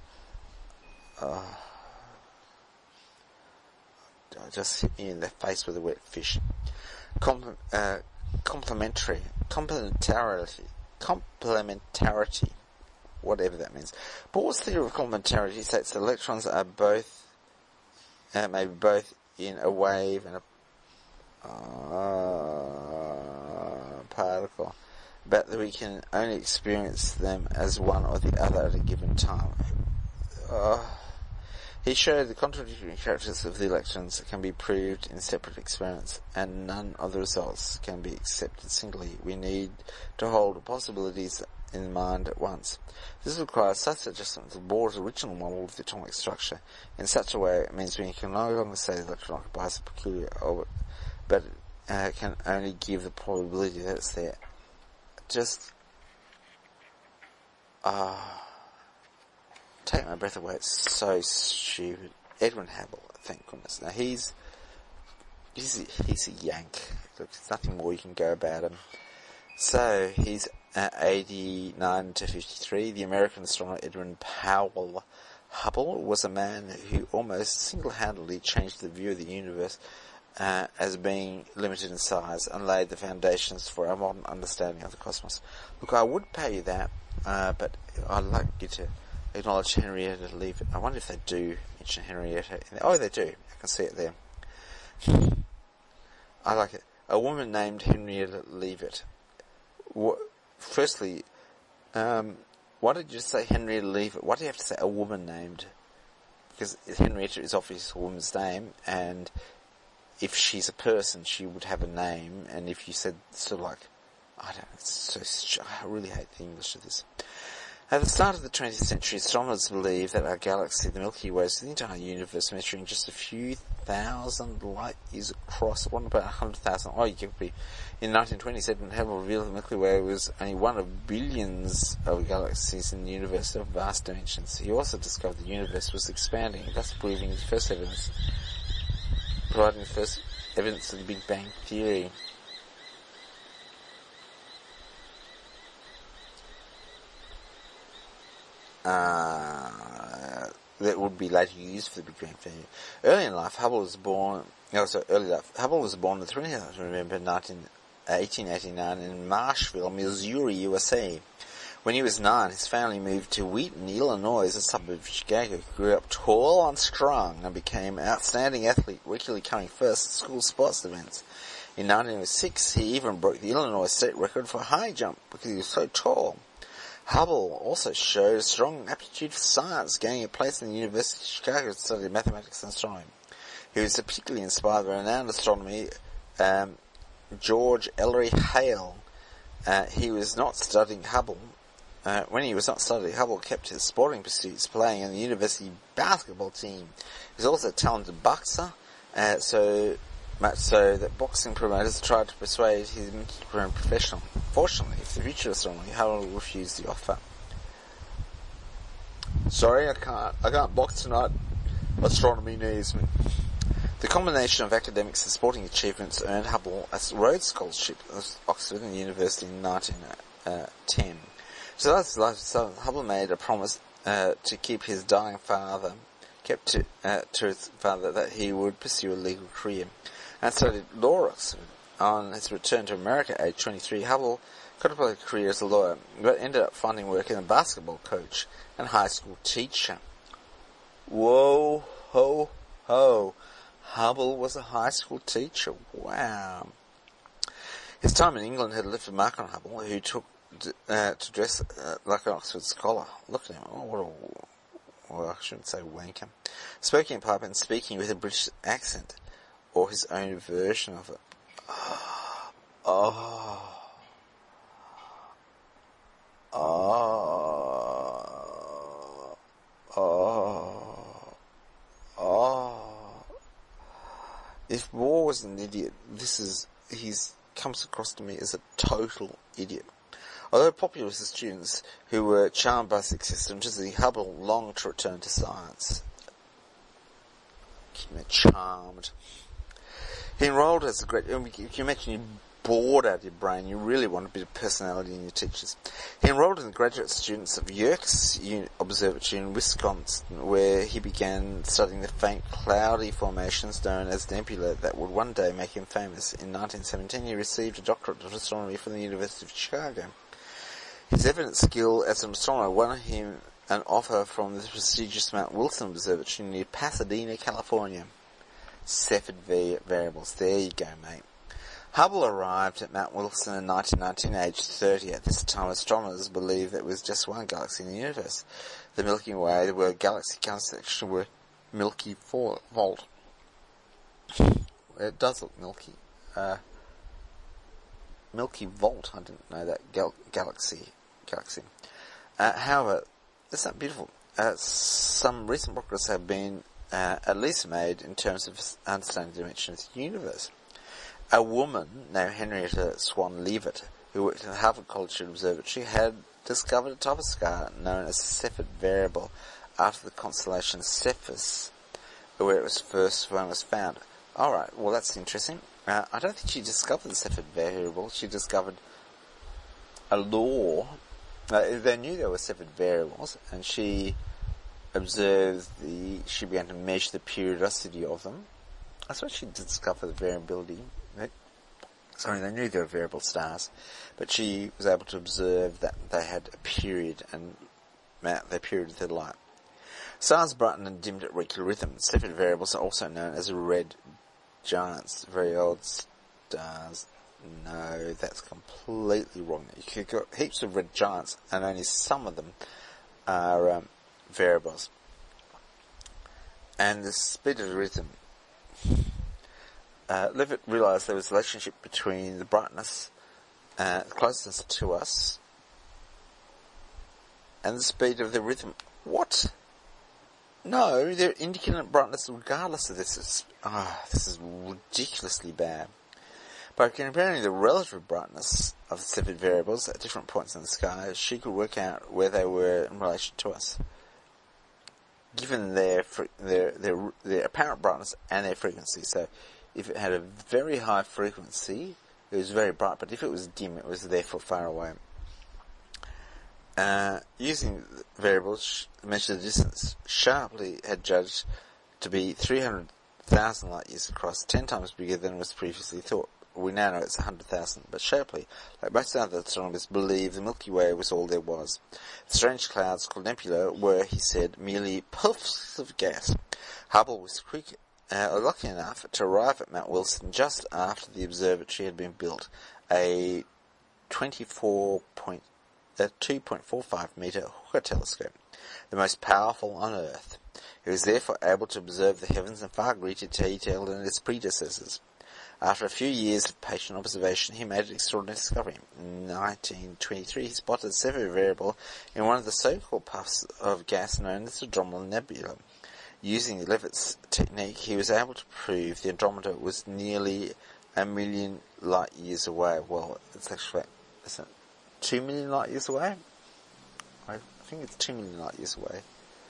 Just hit me in the face with a wet fish. Complementarity, whatever that means. Bohr's theory of complementarity states that electrons are both, maybe both in a wave and a particle, but that we can only experience them as one or the other at a given time. He showed the contradictory characteristics of the electrons can be proved in separate experiments, and none of the results can be accepted singly. We need to hold possibilities in mind at once. This requires such adjustment to Bohr's original model of the atomic structure in such a way it means we can no longer say the electron occupies a peculiar orbit, but can only give the probability that it's there. Just take my breath away. It's so stupid. Edwin Hubble, thank goodness. Now he's a yank. Look, there's nothing more you can go about him. So he's 89 to 53. The American astronomer Edwin Powell Hubble was a man who almost single-handedly changed the view of the universe as being limited in size and laid the foundations for a modern understanding of the cosmos. Look, I would pay you that, but I'd like you to acknowledge Henrietta Leavitt. I wonder if they do mention Henrietta. Oh, they do. I can see it there. I like it. A woman named Henrietta Leavitt. Firstly, why did you say Henrietta Leavitt? Why do you have to say a woman named? Because Henrietta is obviously a woman's name, and if she's a person, she would have a name, and if you said sort of like, I don't know, I really hate the English of this. At the start of the 20th century, astronomers believed that our galaxy, the Milky Way, is the entire universe, measuring just a few thousand light years across. What about 100,000? Oh, you could be. In 1920, Edwin Hubble revealed the Milky Way was only one of billions of galaxies in the universe of vast dimensions. He also discovered the universe was expanding, thus providing the first evidence of the Big Bang Theory. That would be later used for the Big Bang Theory. Early in life, Hubble was born on the 20th of November 1889 in Marshville, Missouri, USA. When he was 9, his family moved to Wheaton, Illinois, a suburb of Chicago. He grew up tall and strong and became an outstanding athlete, regularly coming first at school sports events. In 1906, he even broke the Illinois state record for high jump because he was so tall. Hubble also showed a strong aptitude for science, gaining a place in the University of Chicago to study mathematics and astronomy. He was particularly inspired by renowned astronomer George Ellery Hale. He was not studying Hubble. When he was not studying, Hubble kept his sporting pursuits, playing in the university basketball team. He was also a talented boxer, so much so that boxing promoters tried to persuade him to become professional. Fortunately, for the future astronomy, Hubble refused the offer. Sorry, I can't box tonight. Astronomy needs me. The combination of academics and sporting achievements earned Hubble a Rhodes Scholarship at Oxford and University in 1910. So Hubble made a promise to keep his dying father, to his father that he would pursue a legal career, and studied law at Oxford. On his return to America at age 23, Hubble contemplated a career as a lawyer, but ended up finding work as a basketball coach and high school teacher. Whoa, ho, ho. Hubble was a high school teacher. Wow. His time in England had left a mark on Hubble, who took to dress like an Oxford scholar. Look at him. Oh, well, I shouldn't say wanker. Smoking a pipe and speaking with a British accent, or his own version of it. Oh. If Bohr was an idiot, he's comes across to me as a total idiot. Although popular with the students who were charmed by such systems, Hubble longed to return to science. Charmed. He enrolled as a graduate. If you imagine you're bored out of your brain, you really want a bit of personality in your teachers. He enrolled in the graduate students of Yerkes Observatory in Wisconsin, where he began studying the faint cloudy formations known as nebulae that would one day make him famous. In 1917, he received a doctorate of astronomy from the University of Chicago. His evident skill as an astronomer won him an offer from the prestigious Mount Wilson Observatory near Pasadena, California. Cepheid variables. There you go, mate. Hubble arrived at Mount Wilson in 1919, aged 30. At this time, astronomers believed there was just one galaxy in the universe. The Milky Way, the word galaxy comes actually were Milky Vault. It does look milky. Milky Vault, I didn't know that. Galaxy. However, it's not beautiful. Some recent progress have been at least made in terms of understanding the dimensions of the universe. A woman named Henrietta Swan Leavitt, who worked at the Harvard College Observatory, had discovered a type of star known as the Cepheid variable after the constellation Cepheus, where it was first found. Alright, well that's interesting. I don't think she discovered the Cepheid variable. She discovered a law. They knew there were Cepheid variables, and she she began to measure the periodicity of them. I suppose she discovered the variability. They knew they were variable stars, but she was able to observe that they had a period and their period of their light. Stars brightened and dimmed at regular rhythm. Cepheid variables are also known as red giants, very old stars. No, that's completely wrong. You've got heaps of red giants, and only some of them are variables. And the speed of the rhythm. Leavitt realised there was a relationship between the brightness, the closeness to us, and the speed of the rhythm. What? No, they're independent brightness regardless of this. This is ridiculously bad. By comparing the relative brightness of the Cepheid variables at different points in the sky, she could work out where they were in relation to us, given their apparent brightness and their frequency. So, if it had a very high frequency, it was very bright, but if it was dim, it was therefore far away. Using variables measure the distance, Shapley had judged to be 300,000 light years across, 10 times bigger than was previously thought. We now know it's 100,000, but Shapley, like most other astronomers, believed the Milky Way was all there was. The strange clouds called nebula were, he said, merely puffs of gas. Hubble was lucky enough to arrive at Mount Wilson just after the observatory had been built, a 2.45 metre Hooker telescope, the most powerful on Earth. He was therefore able to observe the heavens in far greater detail than its predecessors. After a few years of patient observation, he made an extraordinary discovery. In 1923, he spotted a Cepheid variable in one of the so-called puffs of gas known as the Andromeda Nebula. Using Leavitt's technique, he was able to prove the Andromeda was nearly 1 million light years away. Well, it's actually 2 million light years away? I think it's 2 million light years away.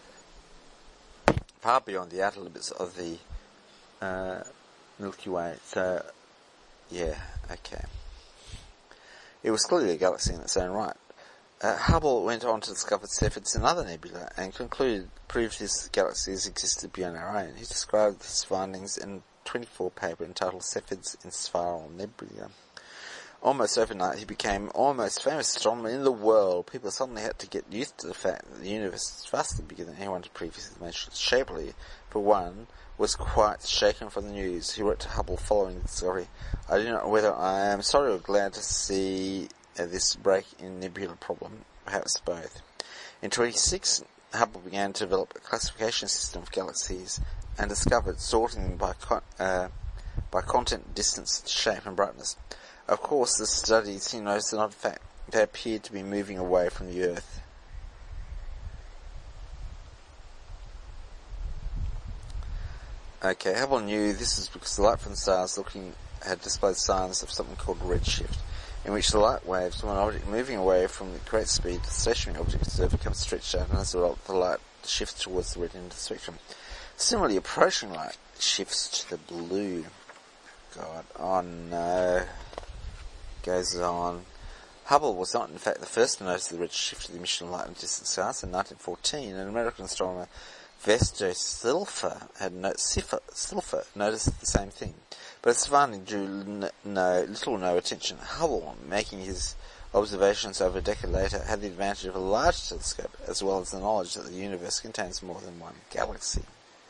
Far beyond the outer limits of the Milky Way. So, yeah, okay. It was clearly a galaxy in its own right. Hubble went on to discover Cepheids in other nebula and proved these galaxies existed beyond our own. He described his findings in a 24 paper entitled Cepheids in Spiral Nebula. Almost overnight, he became almost famous astronomer in the world. People suddenly had to get used to the fact that the universe is vastly bigger than anyone had previously mentioned. Shapley, for one, was quite shaken from the news. He wrote to Hubble following the discovery, "I do not know whether I am sorry or glad to see this break in nebula problem, perhaps both." In 1926, Hubble began to develop a classification system of galaxies and discovered sorting them by content, distance, shape and brightness. Of course, the studies he noticed an odd fact. They appeared to be moving away from the Earth. Okay, Hubble knew this is because the light from the stars had displayed signs of something called redshift, in which the light waves, when an object moving away from the great speed, the stationary object observed becomes stretched out, and as a result, the light shifts towards the red end of the spectrum. Similarly, approaching light shifts to the blue. God, oh no. Goes on. Hubble was not, in fact, the first to notice the red shift of the emission of light in distant stars. In 1914, an American astronomer, Vesto Silfer, had noticed the same thing, but its finding drew little or no attention. Hubble, making his observations over a decade later, had the advantage of a large telescope, as well as the knowledge that the universe contains more than one galaxy.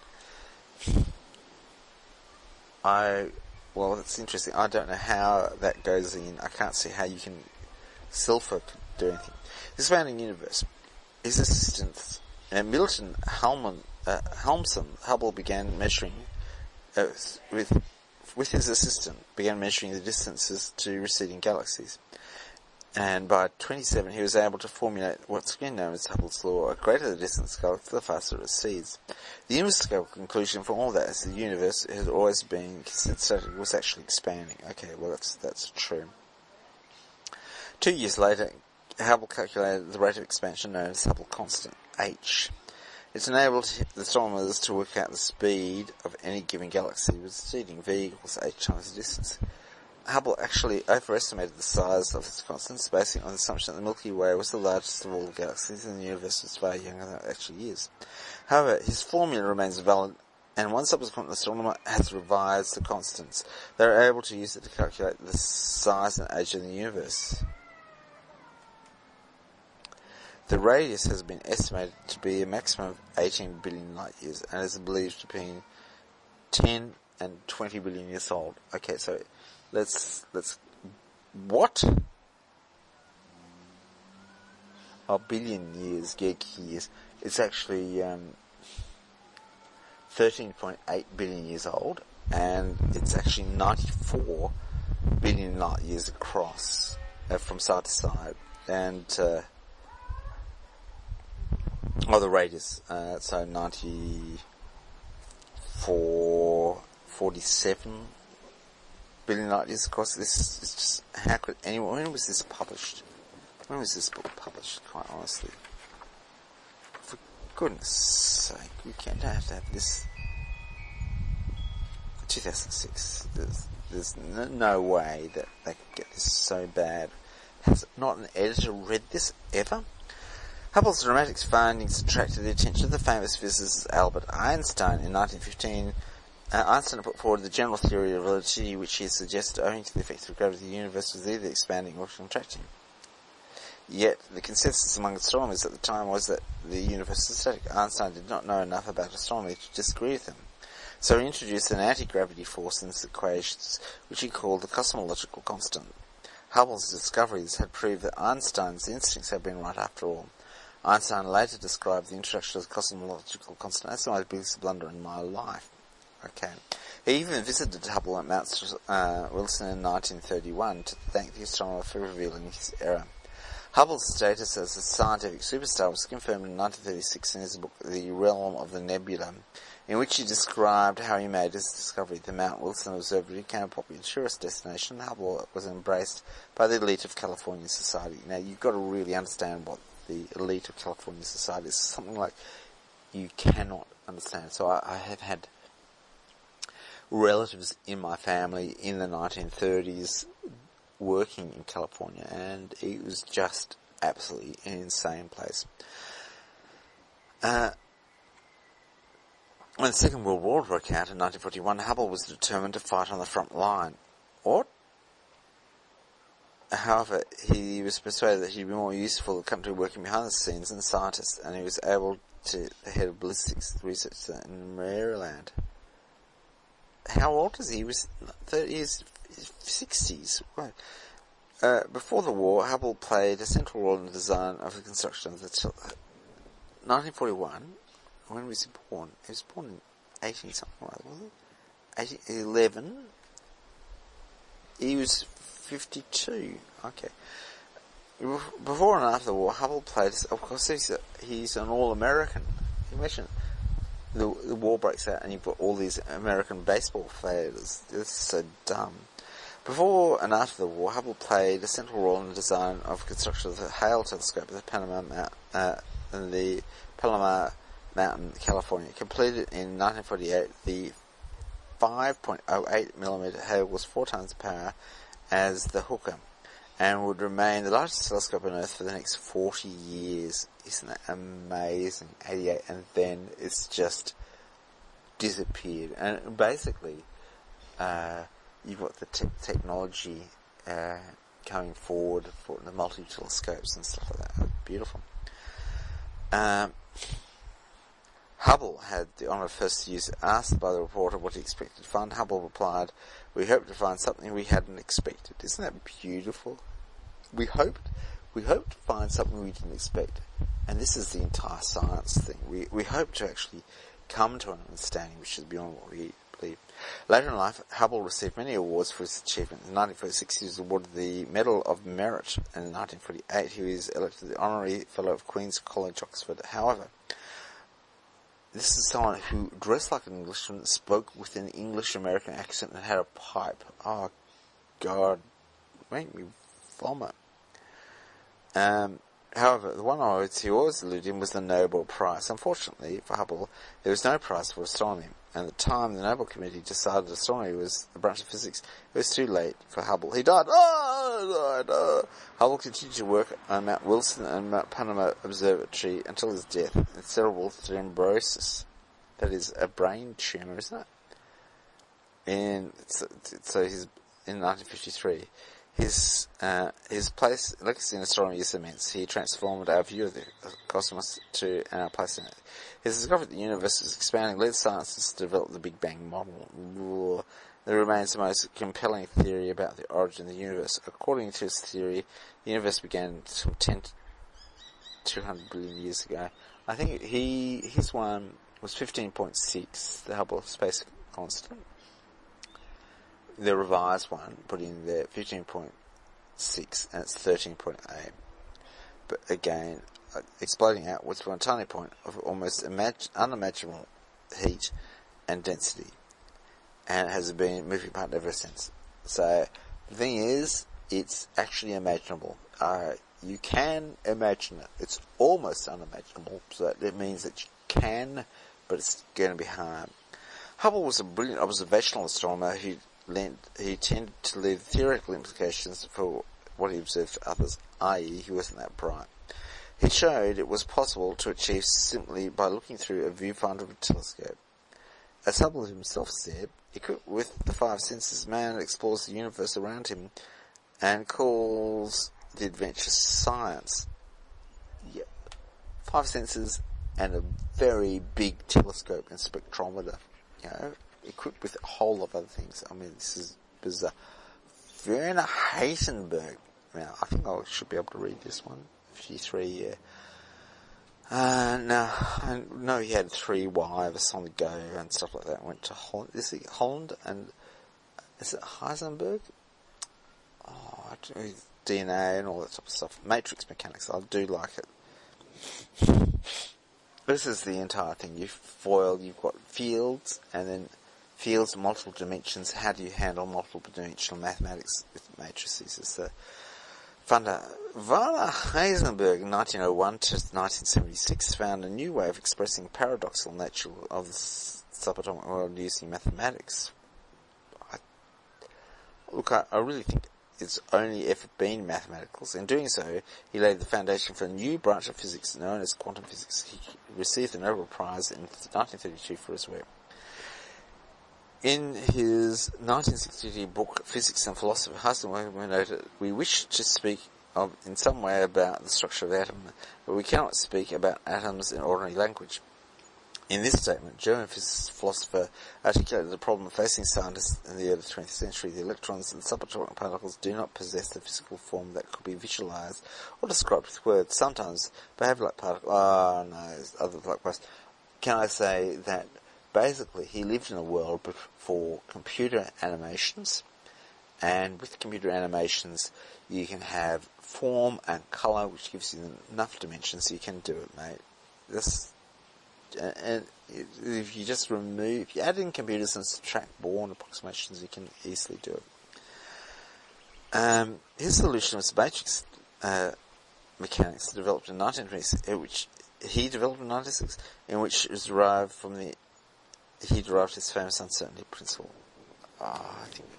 Well, that's interesting. I don't know how that goes in. I can't see how you can Silfer do anything. This founding universe. His assistant, Milton Helmson, Hubble began measuring, with his assistant, began measuring the distances to receding galaxies. And by 27, he was able to formulate what's been known as Hubble's law: a greater the distance the galaxy, the faster it recedes. The universal conclusion from all that is the universe has always been considered static, was actually expanding. Okay, well that's true. 2 years later, Hubble calculated the rate of expansion known as Hubble constant, h. It's enabled the astronomers to work out the speed of any given galaxy with receding v equals h times the distance. Hubble actually overestimated the size of its constants, basing on the assumption that the Milky Way was the largest of all the galaxies and the universe was far younger than it actually is. However, his formula remains valid, and one subsequent astronomer has revised the constants. They are able to use it to calculate the size and age of the universe. The radius has been estimated to be a maximum of 18 billion light years, and is believed to be between 10 and 20 billion years old. Okay, so let's what? A billion years, gig years. It's actually 13.8 billion years old, and it's actually 94 billion light years across from side to side, and the radius, so 47 billion light years across. This is just, how could anyone, when was this published? When was this book published, quite honestly? For goodness sake, we don't have to have this. 2006. There's no way that they could get this so bad. Has not an editor read this ever? Hubble's dramatic findings attracted the attention of the famous physicist Albert Einstein. In 1915, Einstein put forward the general theory of relativity, which he suggested, owing to the effects of gravity, the universe was either expanding or contracting. Yet, the consensus among astronomers at the time was that the universe was static. Einstein did not know enough about astronomy to disagree with him. So he introduced an anti-gravity force in his equations, which he called the cosmological constant. Hubble's discoveries had proved that Einstein's instincts had been right after all. Einstein later described the introduction of the cosmological constant as the most biggest blunder in my life. Okay. He even visited Hubble at Mount Wilson in 1931 to thank the astronomer for revealing his error. Hubble's status as a scientific superstar was confirmed in 1936 in his book The Realm of the Nebula, in which he described how he made his discovery. The Mount Wilson Observatory became a popular tourist destination. Hubble was embraced by the elite of California society. Now, you've got to really understand what the elite of California society is. Something like you cannot understand. So I have had relatives in my family in the 1930s working in California, and it was just absolutely an insane place. When the Second World War broke out in 1941, Hubble was determined to fight on the front line. What? However, he was persuaded that he'd be more useful to the country working behind the scenes than scientist, and he was able to head of ballistics research in Maryland. How old is he? He was 30s, 60s. Right. Before the war, Hubble played a central role in the design of the construction of the 1941. When was he born? He was born in 18 something like that, wasn't he? 11. He was 52. Okay. Before and after the war, Hubble played, of course, he's an All-American. Imagine the war breaks out and you've got all these American baseball players. It's so dumb. Before and after the war, Hubble played a central role in the design of construction of the Hale telescope at the Palomar Mountain, California. Completed in 1948, the 5.08 millimeter Hale was 4 times the power as the Hooker, and would remain the largest telescope on Earth for the next 40 years. Isn't that amazing? 88, and then it's just disappeared. And basically, you've got the technology coming forward for the multi-telescopes and stuff like that. Beautiful. Hubble had the honour of first use. Asked by the reporter what he expected to find, Hubble replied, "We hoped to find something we hadn't expected." Isn't that beautiful? We hoped to find something we didn't expect. And this is the entire science thing. We hope to actually come to an understanding which is beyond what we believe. Later in life, Hubble received many awards for his achievement. In 1946, he was awarded the Medal of Merit, and in 1948, he was elected the Honorary Fellow of Queen's College, Oxford. However, this is someone who dressed like an Englishman, spoke with an English-American accent, and had a pipe. Oh, God. Make me vomit. However, the one award he always alluded in was the Nobel Prize. Unfortunately for Hubble, there was no prize for astronomy. And at the time the Nobel Committee decided astronomy was a branch of physics, it was too late for Hubble. He died. Hubble continued to work on Mount Wilson and Mount Panama Observatory until his death in cerebral thrombosis. That is a brain tumour, isn't it? And so he's in 1953. His legacy in astronomy is immense. He transformed our view of the cosmos to our place in it. His discovery that the universe is expanding led scientists to develop the Big Bang model. It remains the most compelling theory about the origin of the universe. According to his theory, the universe began some 10 to 200 billion years ago. I think his one was 15.6, the Hubble Space Constant. The revised one put in there 15.6 and it's 13.8. But again, exploding outwards from a tiny point of almost unimaginable heat and density. And it has been moving part ever since. So the thing is, it's actually imaginable. You can imagine it. It's almost unimaginable, so that it means that you can, but it's going to be hard. Hubble was a brilliant observational astronomer who tended to leave theoretical implications for what he observed for others, i.e. he wasn't that bright. He showed it was possible to achieve simply by looking through a viewfinder of a telescope. As Hubble himself said, equipped with the 5 senses, man explores the universe around him and calls the adventure science. Yep. 5 senses and a very big telescope and spectrometer, equipped with a whole lot of other things. I mean, this is bizarre. Werner Heisenberg. Now, I think I should be able to read this one. 53, yeah. No, I know he had 3 wives on the go and stuff like that. Went to Holland. Is it Holland? And is it Heisenberg? Oh, DNA and all that type of stuff. Matrix mechanics. I do like it. This is the entire thing. You've got fields, and then fields of multiple dimensions. How do you handle multiple dimensional mathematics with matrices? It's the Werner Heisenberg in 1901 to 1976 found a new way of expressing paradoxical nature of the subatomic world using mathematics. I really think it's only ever been mathematicals. In doing so, he laid the foundation for a new branch of physics known as quantum physics. He received the Nobel Prize in 1932 for his work. In his 1962 book, Physics and Philosophy, Heisenberg noted, "We wish to speak in some way about the structure of the atom, but we cannot speak about atoms in ordinary language." In this statement, German philosopher articulated the problem facing scientists in the early 20th century. The electrons and subatomic particles do not possess the physical form that could be visualized or described with words. Sometimes behave like particles. Oh no, others like particles. Can I say that basically he lived in a world for computer animations, and with computer animations you can have form and colour, which gives you enough dimensions so you can do it, mate. And if you just if you add in computers and subtract Born approximations, you can easily do it. His solution was matrix mechanics developed in 1926, which he developed in 1996, in which it was derived from he derived his famous uncertainty principle. I think.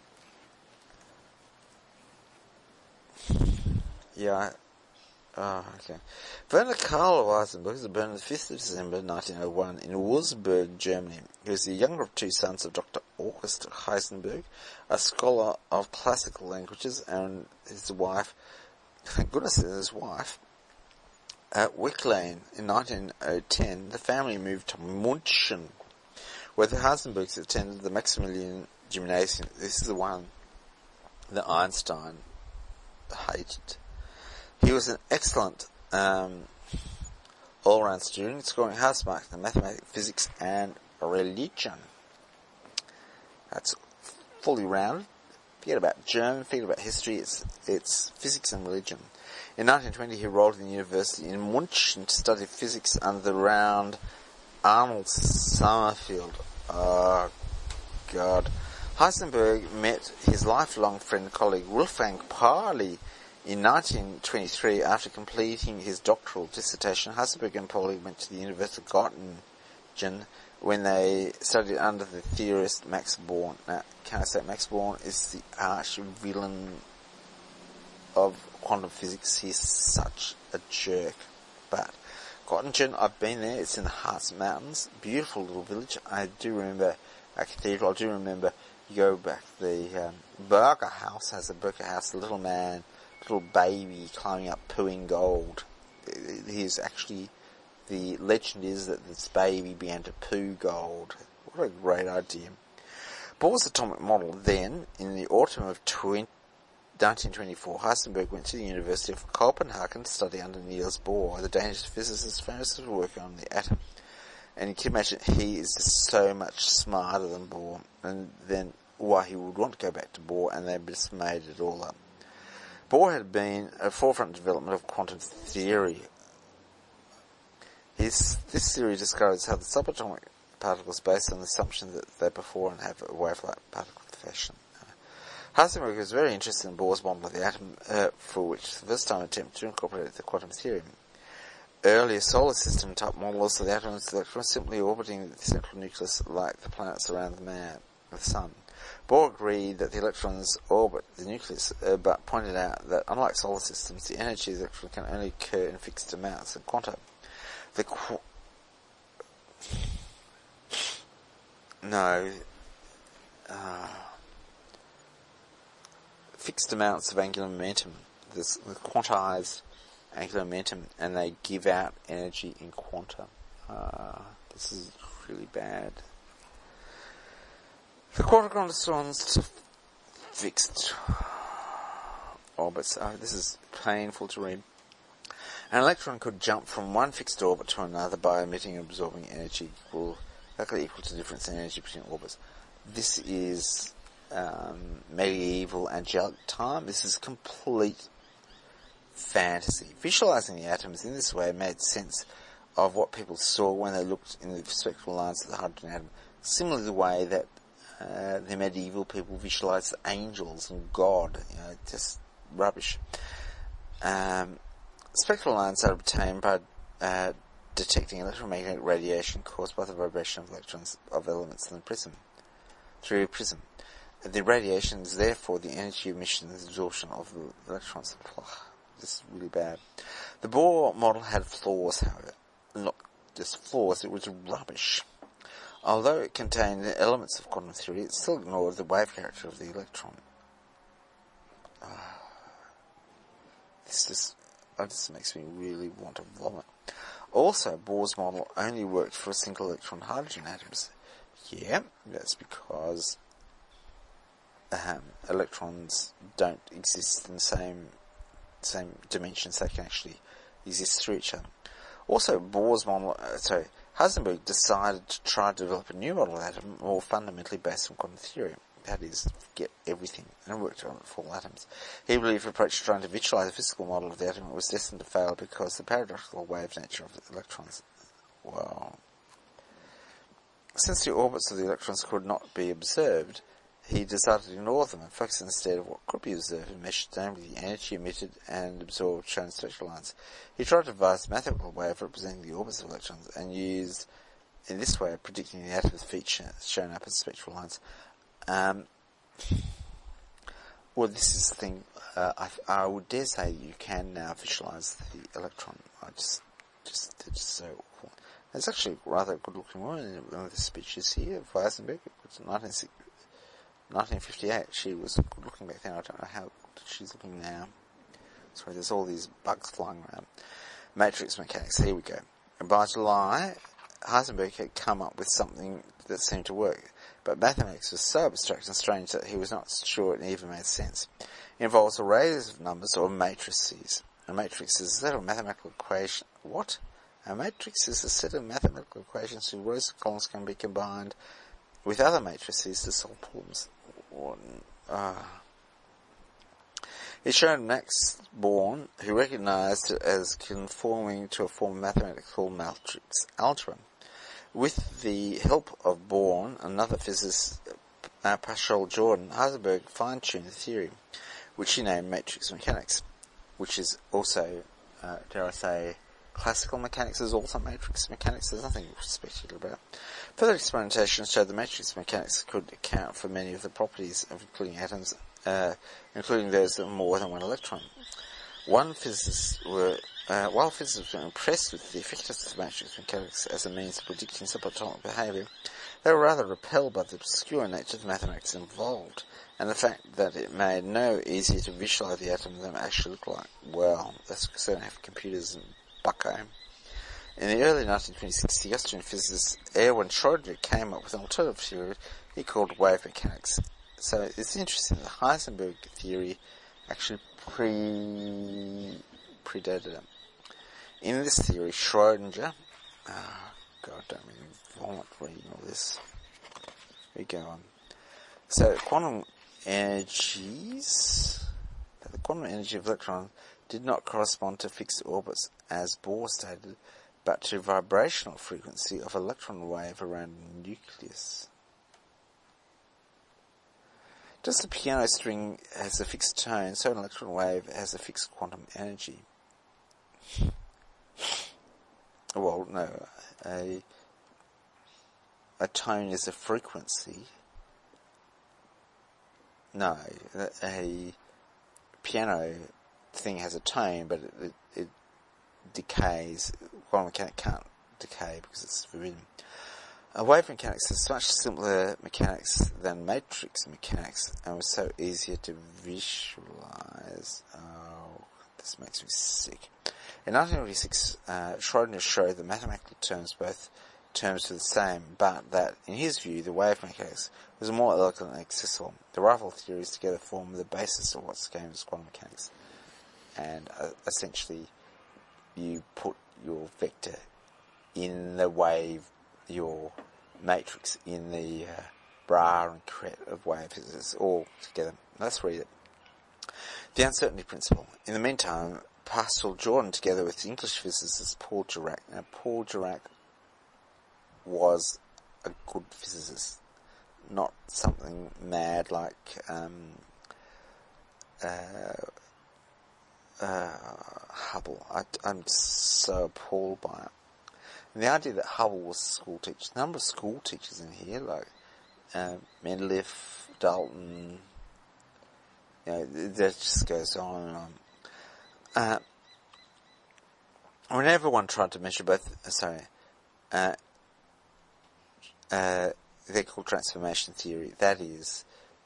Yeah. Okay. Werner Karl Heisenberg was born on the 5th of December 1901 in Wurzburg, Germany. He was the younger of two sons of Dr. August Heisenberg, a scholar of classical languages, and his wife, thank goodness, his wife. At Wickline in 1910, the family moved to München, where the Heisenbergs attended the Maximilian Gymnasium. This is the one that Einstein hated. He was an excellent all-round student, scoring highest marks in mathematics, physics, and religion. That's fully rounded. Forget about German, forget about history, it's physics and religion. In 1920, he enrolled in the university in München to study physics under the renowned Arnold Sommerfeld. Oh, God. Heisenberg met his lifelong friend and colleague Wolfgang Pauli in 1923. After completing his doctoral dissertation. Heisenberg and Pauli went to the University of Göttingen when they studied under the theorist Max Born. Now, can I say Max Born is the arch villain of quantum physics? He's such a jerk. But Göttingen, I've been there. It's in the Harz Mountains. Beautiful little village. I do remember a cathedral. I do remember you go back. The Burger House has a Burger House. The little man, little baby climbing up pooing gold. He's actually, the legend is that this baby began to poo gold. What a great idea. Bohr's atomic model. Then, in the autumn of 1924, Heisenberg went to the University of Copenhagen to study under Niels Bohr, the Danish physicist famous for working on the atom. And you can imagine he is just so much smarter than Bohr, and then why he would want to go back to Bohr, and they just made it all up. Bohr had been a forefront development of quantum theory. This theory discovers how the subatomic particles, based on the assumption that they perform and have a wave-like particle fashion. Heisenberg was very interested in Bohr's model of the atom, for which the first time attempted to incorporate the quantum theory. Earlier solar system type models of the atom and electrons simply orbiting the central nucleus like the planets around the sun. Bohr agreed that the electrons orbit the nucleus, but pointed out that unlike solar systems, the energy of the electron can only occur in fixed amounts of quanta. Fixed amounts of angular momentum, the quantized angular momentum, and they give out energy in quanta. This is really bad. The quarter corresponds to fixed orbits. This is painful to read. An electron could jump from one fixed orbit to another by emitting and absorbing energy likely equal to the difference in energy between orbits. This is medieval angelic time. This is complete fantasy. Visualizing the atoms in this way made sense of what people saw when they looked in the spectral lines of the hydrogen atom. Similarly, the way that the medieval people visualized the angels and God, just rubbish. Spectral lines are obtained by detecting electromagnetic radiation caused by the vibration of electrons of elements in the prism. Through a prism. The radiation is therefore the energy emission and absorption of the electrons. This is really bad. The Bohr model had flaws, however. Not just flaws, it was rubbish. Although it contained the elements of quantum theory, it still ignored the wave character of the electron. This makes me really want to vomit. Also, Bohr's model only worked for single electron hydrogen atoms. Yeah, that's because electrons don't exist in the same dimensions. They can actually exist through each other. Also, Heisenberg decided to try to develop a new model of the atom more fundamentally based on quantum theory. That is, forget everything, and worked on it for all atoms. He believed the approach to trying to visualize a physical model of the atom was destined to fail because the paradoxical wave nature of the electrons Well, since the orbits of the electrons could not be observed, he decided to ignore them and focus instead on what could be observed and measured, namely the energy emitted and absorbed shown in spectral lines. He tried to devise a mathematical way of representing the orbits of electrons and used, in this way, of predicting the atomic feature shown up as spectral lines. Well, this is the thing. I would dare say you can now visualize the electron. It's just so awful. There's actually a rather good-looking woman in one of the speeches here, Heisenberg. It was 1958. She was good-looking back then. I don't know how she's looking now. Sorry, there's all these bugs flying around. Matrix mechanics. Here we go. And by July, Heisenberg had come up with something that seemed to work. But mathematics was so abstract and strange that he was not sure it even made sense. It involves arrays of numbers or matrices. A matrix is a set of mathematical equations. What? A matrix is a set of mathematical equations whose rows and columns can be combined with other matrices to solve problems. It showed Max Born, who recognized it as conforming to a form of mathematical matrix algebra. With the help of Born, another physicist, Paschal Jordan, Heisenberg fine-tuned the theory, which he named matrix mechanics, which is also, dare I say, classical mechanics is also matrix mechanics. There's nothing spectacular about it. Further experimentation showed the matrix mechanics could account for many of the properties of including atoms, including those of more than one electron. While physicists were impressed with the effectiveness of matrix mechanics as a means of predicting subatomic behaviour, they were rather repelled by the obscure nature of the mathematics involved, and the fact that it made no easier to visualise the atom than it actually looked like. Well, that's because they don't have computers and bucko. In the early 1920s, the Austrian physicist Erwin Schrödinger came up with an alternative theory he called wave mechanics. So it's interesting that the Heisenberg theory actually predated it. In this theory, Schrödinger, don't really vomit reading all this. We go on. So the quantum energy of electrons did not correspond to fixed orbits as Bohr stated, but to vibrational frequency of electron wave around the nucleus. Just a piano string has a fixed tone, so an electron wave has a fixed quantum energy. Well, no, a tone is a frequency. No, a piano thing has a tone, but it decays. Quantum mechanics can't decay because it's forbidden. Wave mechanics is much simpler mechanics than matrix mechanics and was so easier to visualize. Oh, this makes me sick. In 1986, Schrödinger showed that mathematical both terms were the same, but that, in his view, the wave mechanics was more elegant and accessible. The rival theories together form the basis of what's known as quantum mechanics. And essentially, you put your vector in the wave, your matrix in the bra and cret of waves. It's all together. Let's read it. The uncertainty principle. In the meantime, Paschal Jordan, together with the English physicist Paul Dirac. Now, Paul Dirac was a good physicist, not something mad like Hubble. I'm so appalled by it. And the idea that Hubble was a school teacher, a number of school teachers in here, like Mendeleev, Dalton, that just goes on and on. When everyone tried to measure both, they're called transformation theory. That is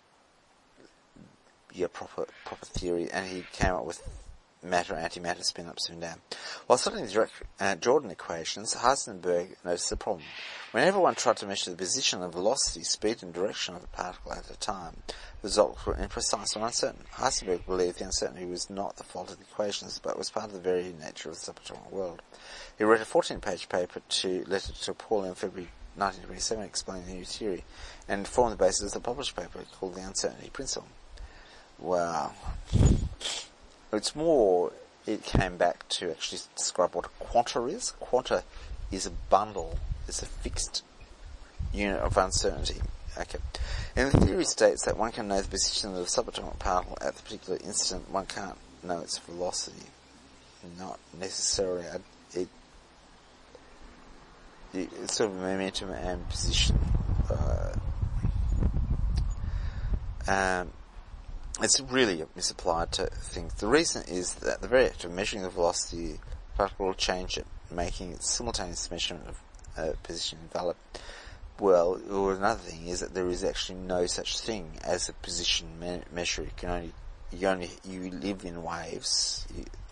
your proper theory, and he came up with matter, antimatter, spin up, spin down. While studying the Jordan equations, Heisenberg noticed the problem. Whenever one tried to measure the position and velocity, speed and direction of a particle at a time, the results were imprecise and uncertain. Heisenberg believed the uncertainty was not the fault of the equations, but was part of the very nature of the subatomic world. He wrote a 14-page letter to Paul in February 1927 explaining the new theory, and formed the basis of the published paper called The Uncertainty Principle. Wow. It came back to actually describe what a quanta is. Quanta is a bundle, is a fixed unit of uncertainty. Okay. And the theory states that one can know the position of a subatomic particle at the particular instant. One can't know its velocity. Not necessarily. It's sort of momentum and position. It's really misapplied to things. The reason is that the very act of measuring the velocity, the particle will change it, making its simultaneous measurement of position invalid. Well, or another thing is that there is actually no such thing as a position measure. You live in waves.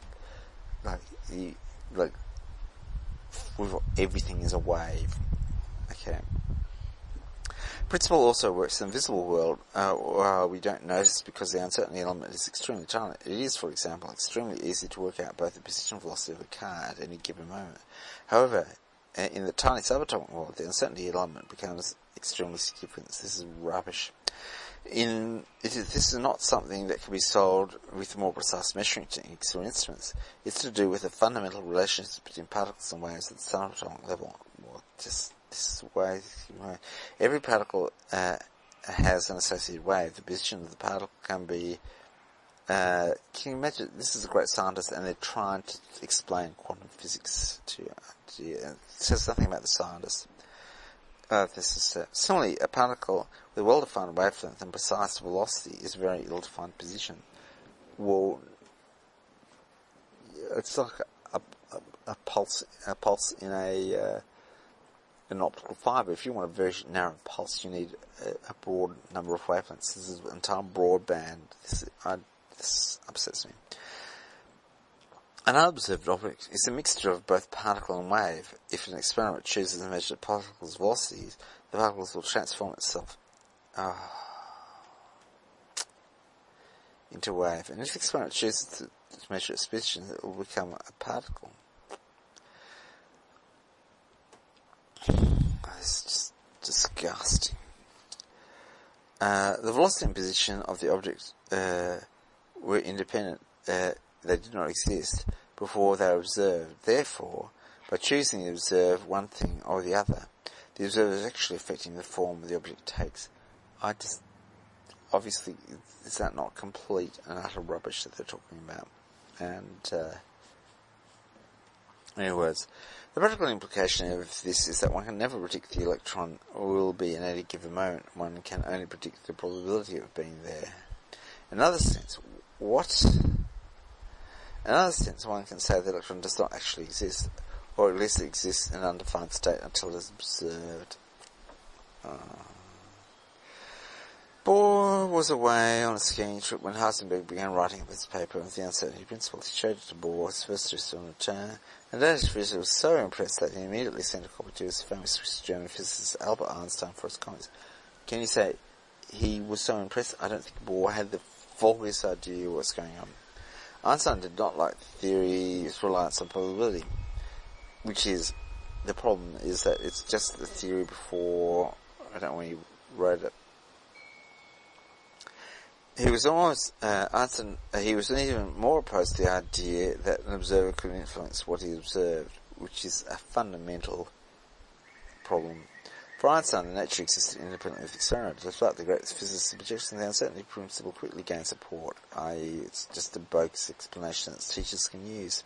Everything is a wave. Okay. Principle also works in the visible world. We don't notice because the uncertainty element is extremely tiny. It is, for example, extremely easy to work out both the position and velocity of a car at any given moment. However, in the tiny subatomic world, the uncertainty element becomes extremely significant. This is rubbish. This is not something that can be solved with more precise measuring techniques or instruments. It's to do with the fundamental relationship between particles and waves at the subatomic level. Well, this is why every particle has an associated wave. The position of the particle can be. Can you imagine? This is a great scientist, and they're trying to explain quantum physics to you. It says nothing about the scientist. Similarly, a particle with a well-defined wavelength and precise velocity is a very ill-defined position. Well, it's like a pulse in an optical fibre. If you want a very narrow pulse, you need a broad number of wavelengths. This is entire broadband. This upsets me. An unobserved object is a mixture of both particle and wave. If an experiment chooses to measure the particle's velocities, the particles will transform itself into a wave. And if the experiment chooses to measure its position, it will become a particle. It's just disgusting. The velocity and position of the object were independent. They did not exist before they were observed. Therefore, by choosing to observe one thing or the other, the observer is actually affecting the form the object takes. Obviously, is that not complete and utter rubbish that they're talking about? And, in other words, the practical implication of this is that one can never predict the electron will be in any given moment. One can only predict the probability of being there. In another sense, one can say the electron does not actually exist, or at least it exists in an undefined state until it is observed. Bohr was away on a skiing trip when Heisenberg began writing up his paper on the uncertainty principle. He showed it to Bohr, his first student on return, and Danish physicist was so impressed that he immediately sent a copy to his famous Swiss German physicist Albert Einstein for his comments. Can you say he was so impressed? I don't think Bohr had the foggiest idea what's going on. Einstein did not like the theory's reliance on probability, which is, the problem is that it's just the theory before, I don't know when he wrote it. He was even more opposed to the idea that an observer could influence what he observed, which is a fundamental problem. For Einstein, the nature existed independently of the experiment. Despite the great physicist's objection, the uncertainty principle quickly gained support, i.e. it's just a bogus explanation that teachers can use.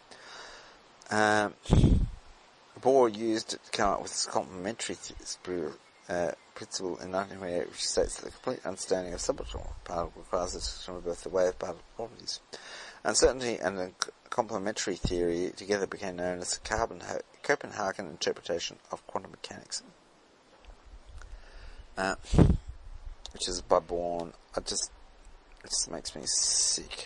Bohr used it to come up with this complementary principle in 1928, which states that the complete understanding of subatomic particle requires a system of both the wave particle properties. Uncertainty and the complementary theory together became known as the Copenhagen interpretation of quantum mechanics. Which is by Born. It just makes me sick.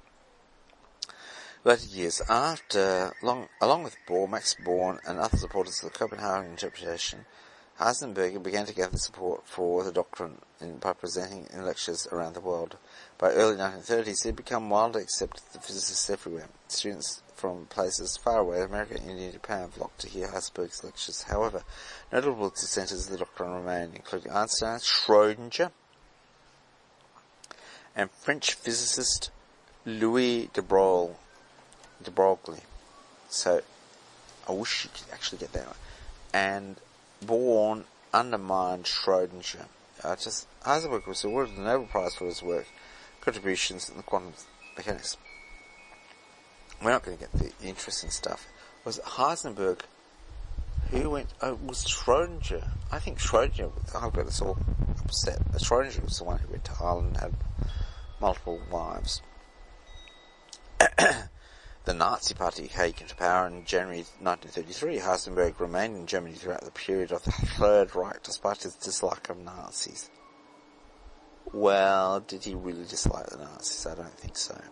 Later years after, along with Bohr, Max Born and other supporters of the Copenhagen interpretation, Heisenberg began to gather support for the doctrine by presenting in lectures around the world. By early 1930s, it had become widely accepted that physicists everywhere, students from places far away, America, India, Japan, flocked to hear Heisenberg's lectures. However, notable dissenters of the doctrine remained, including Einstein, Schrödinger, and French physicist Louis de Broglie. So, I wish you could actually get that one. and Born undermined Schrödinger. Heisenberg was awarded the Nobel Prize for his work, contributions in the quantum mechanics. We're not going to get the interesting stuff. Was it Heisenberg who went? Oh, it was Schrödinger. I think Schrödinger. I've got us all upset. Schrödinger was the one who went to Ireland and had multiple wives. The Nazi Party came into power in January 1933. Heisenberg remained in Germany throughout the period of the Third Reich, despite his dislike of Nazis. Well, did he really dislike the Nazis? I don't think so.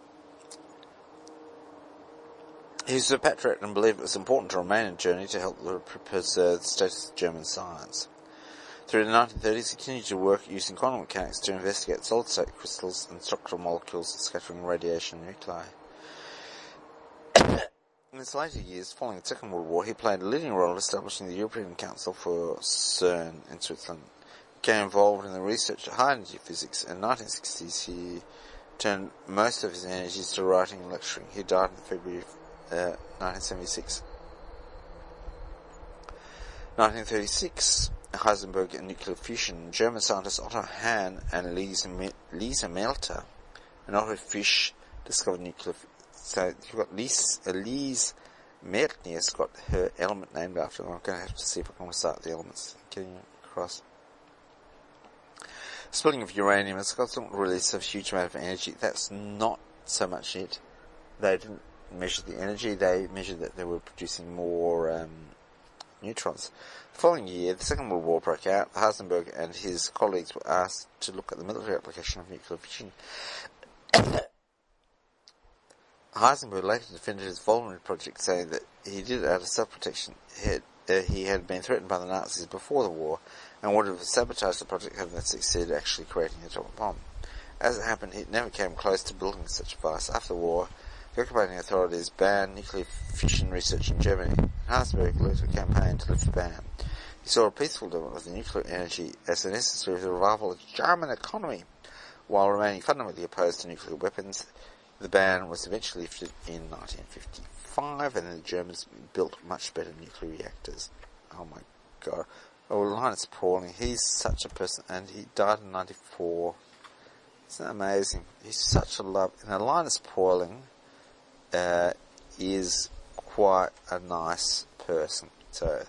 He was a patriot and believed it was important to remain in Germany to help preserve the status of German science. Through the 1930s, he continued to work using quantum mechanics to investigate solid-state crystals and structural molecules scattering radiation nuclei. In his later years, following the Second World War, he played a leading role in establishing the European Council for CERN in Switzerland. He became involved in the research of high-energy physics. In the 1960s, he turned most of his energies to writing and lecturing. He died in February 1976. 1936, Heisenberg and nuclear fusion. German scientists Otto Hahn and Lise Melter and Otto Fisch discovered nuclear fusion. So you've got Elise Mertens got her element named after them. I'm going to have to see if I can recite the elements getting across. Splitting of uranium has got some release of a huge amount of energy. That's not so much it. They didn't measure the energy. They measured that they were producing more neutrons. The following year, the Second World War broke out. Heisenberg and his colleagues were asked to look at the military application of nuclear fission. Heisenberg later defended his Volney project, saying that he did it out of self-protection. He had been threatened by the Nazis before the war and would have sabotaged the project had they succeeded actually creating the atomic bomb. As it happened, he never came close to building such a device. After the war, the occupying authorities banned nuclear fission research in Germany. Heisenberg led a campaign to lift the ban. He saw a peaceful development of the nuclear energy as necessary for the revival of the German economy, while remaining fundamentally opposed to nuclear weapons. The ban was eventually lifted in 1955, and the Germans built much better nuclear reactors. Oh my god. Oh, Linus Pauling, he's such a person, and he died in 94. Isn't that amazing? He's such a love. And Linus Pauling is quite a nice person. So,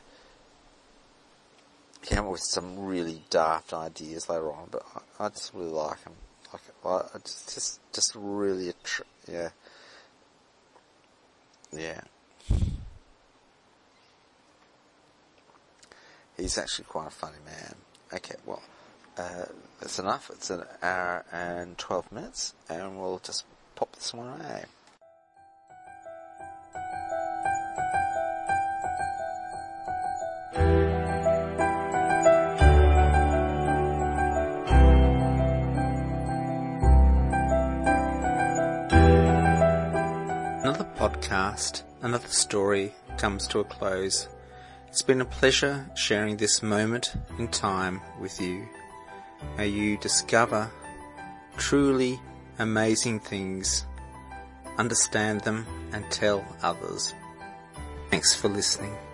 he came up with some really daft ideas later on, but I just really like him. Just really, yeah. He's actually quite a funny man. Okay, well, that's enough. It's an hour and 12 minutes, and we'll just pop this one away. Another podcast, another story comes to a close. It's been a pleasure sharing this moment in time with you. May you discover truly amazing things, understand them, and tell others. Thanks for listening.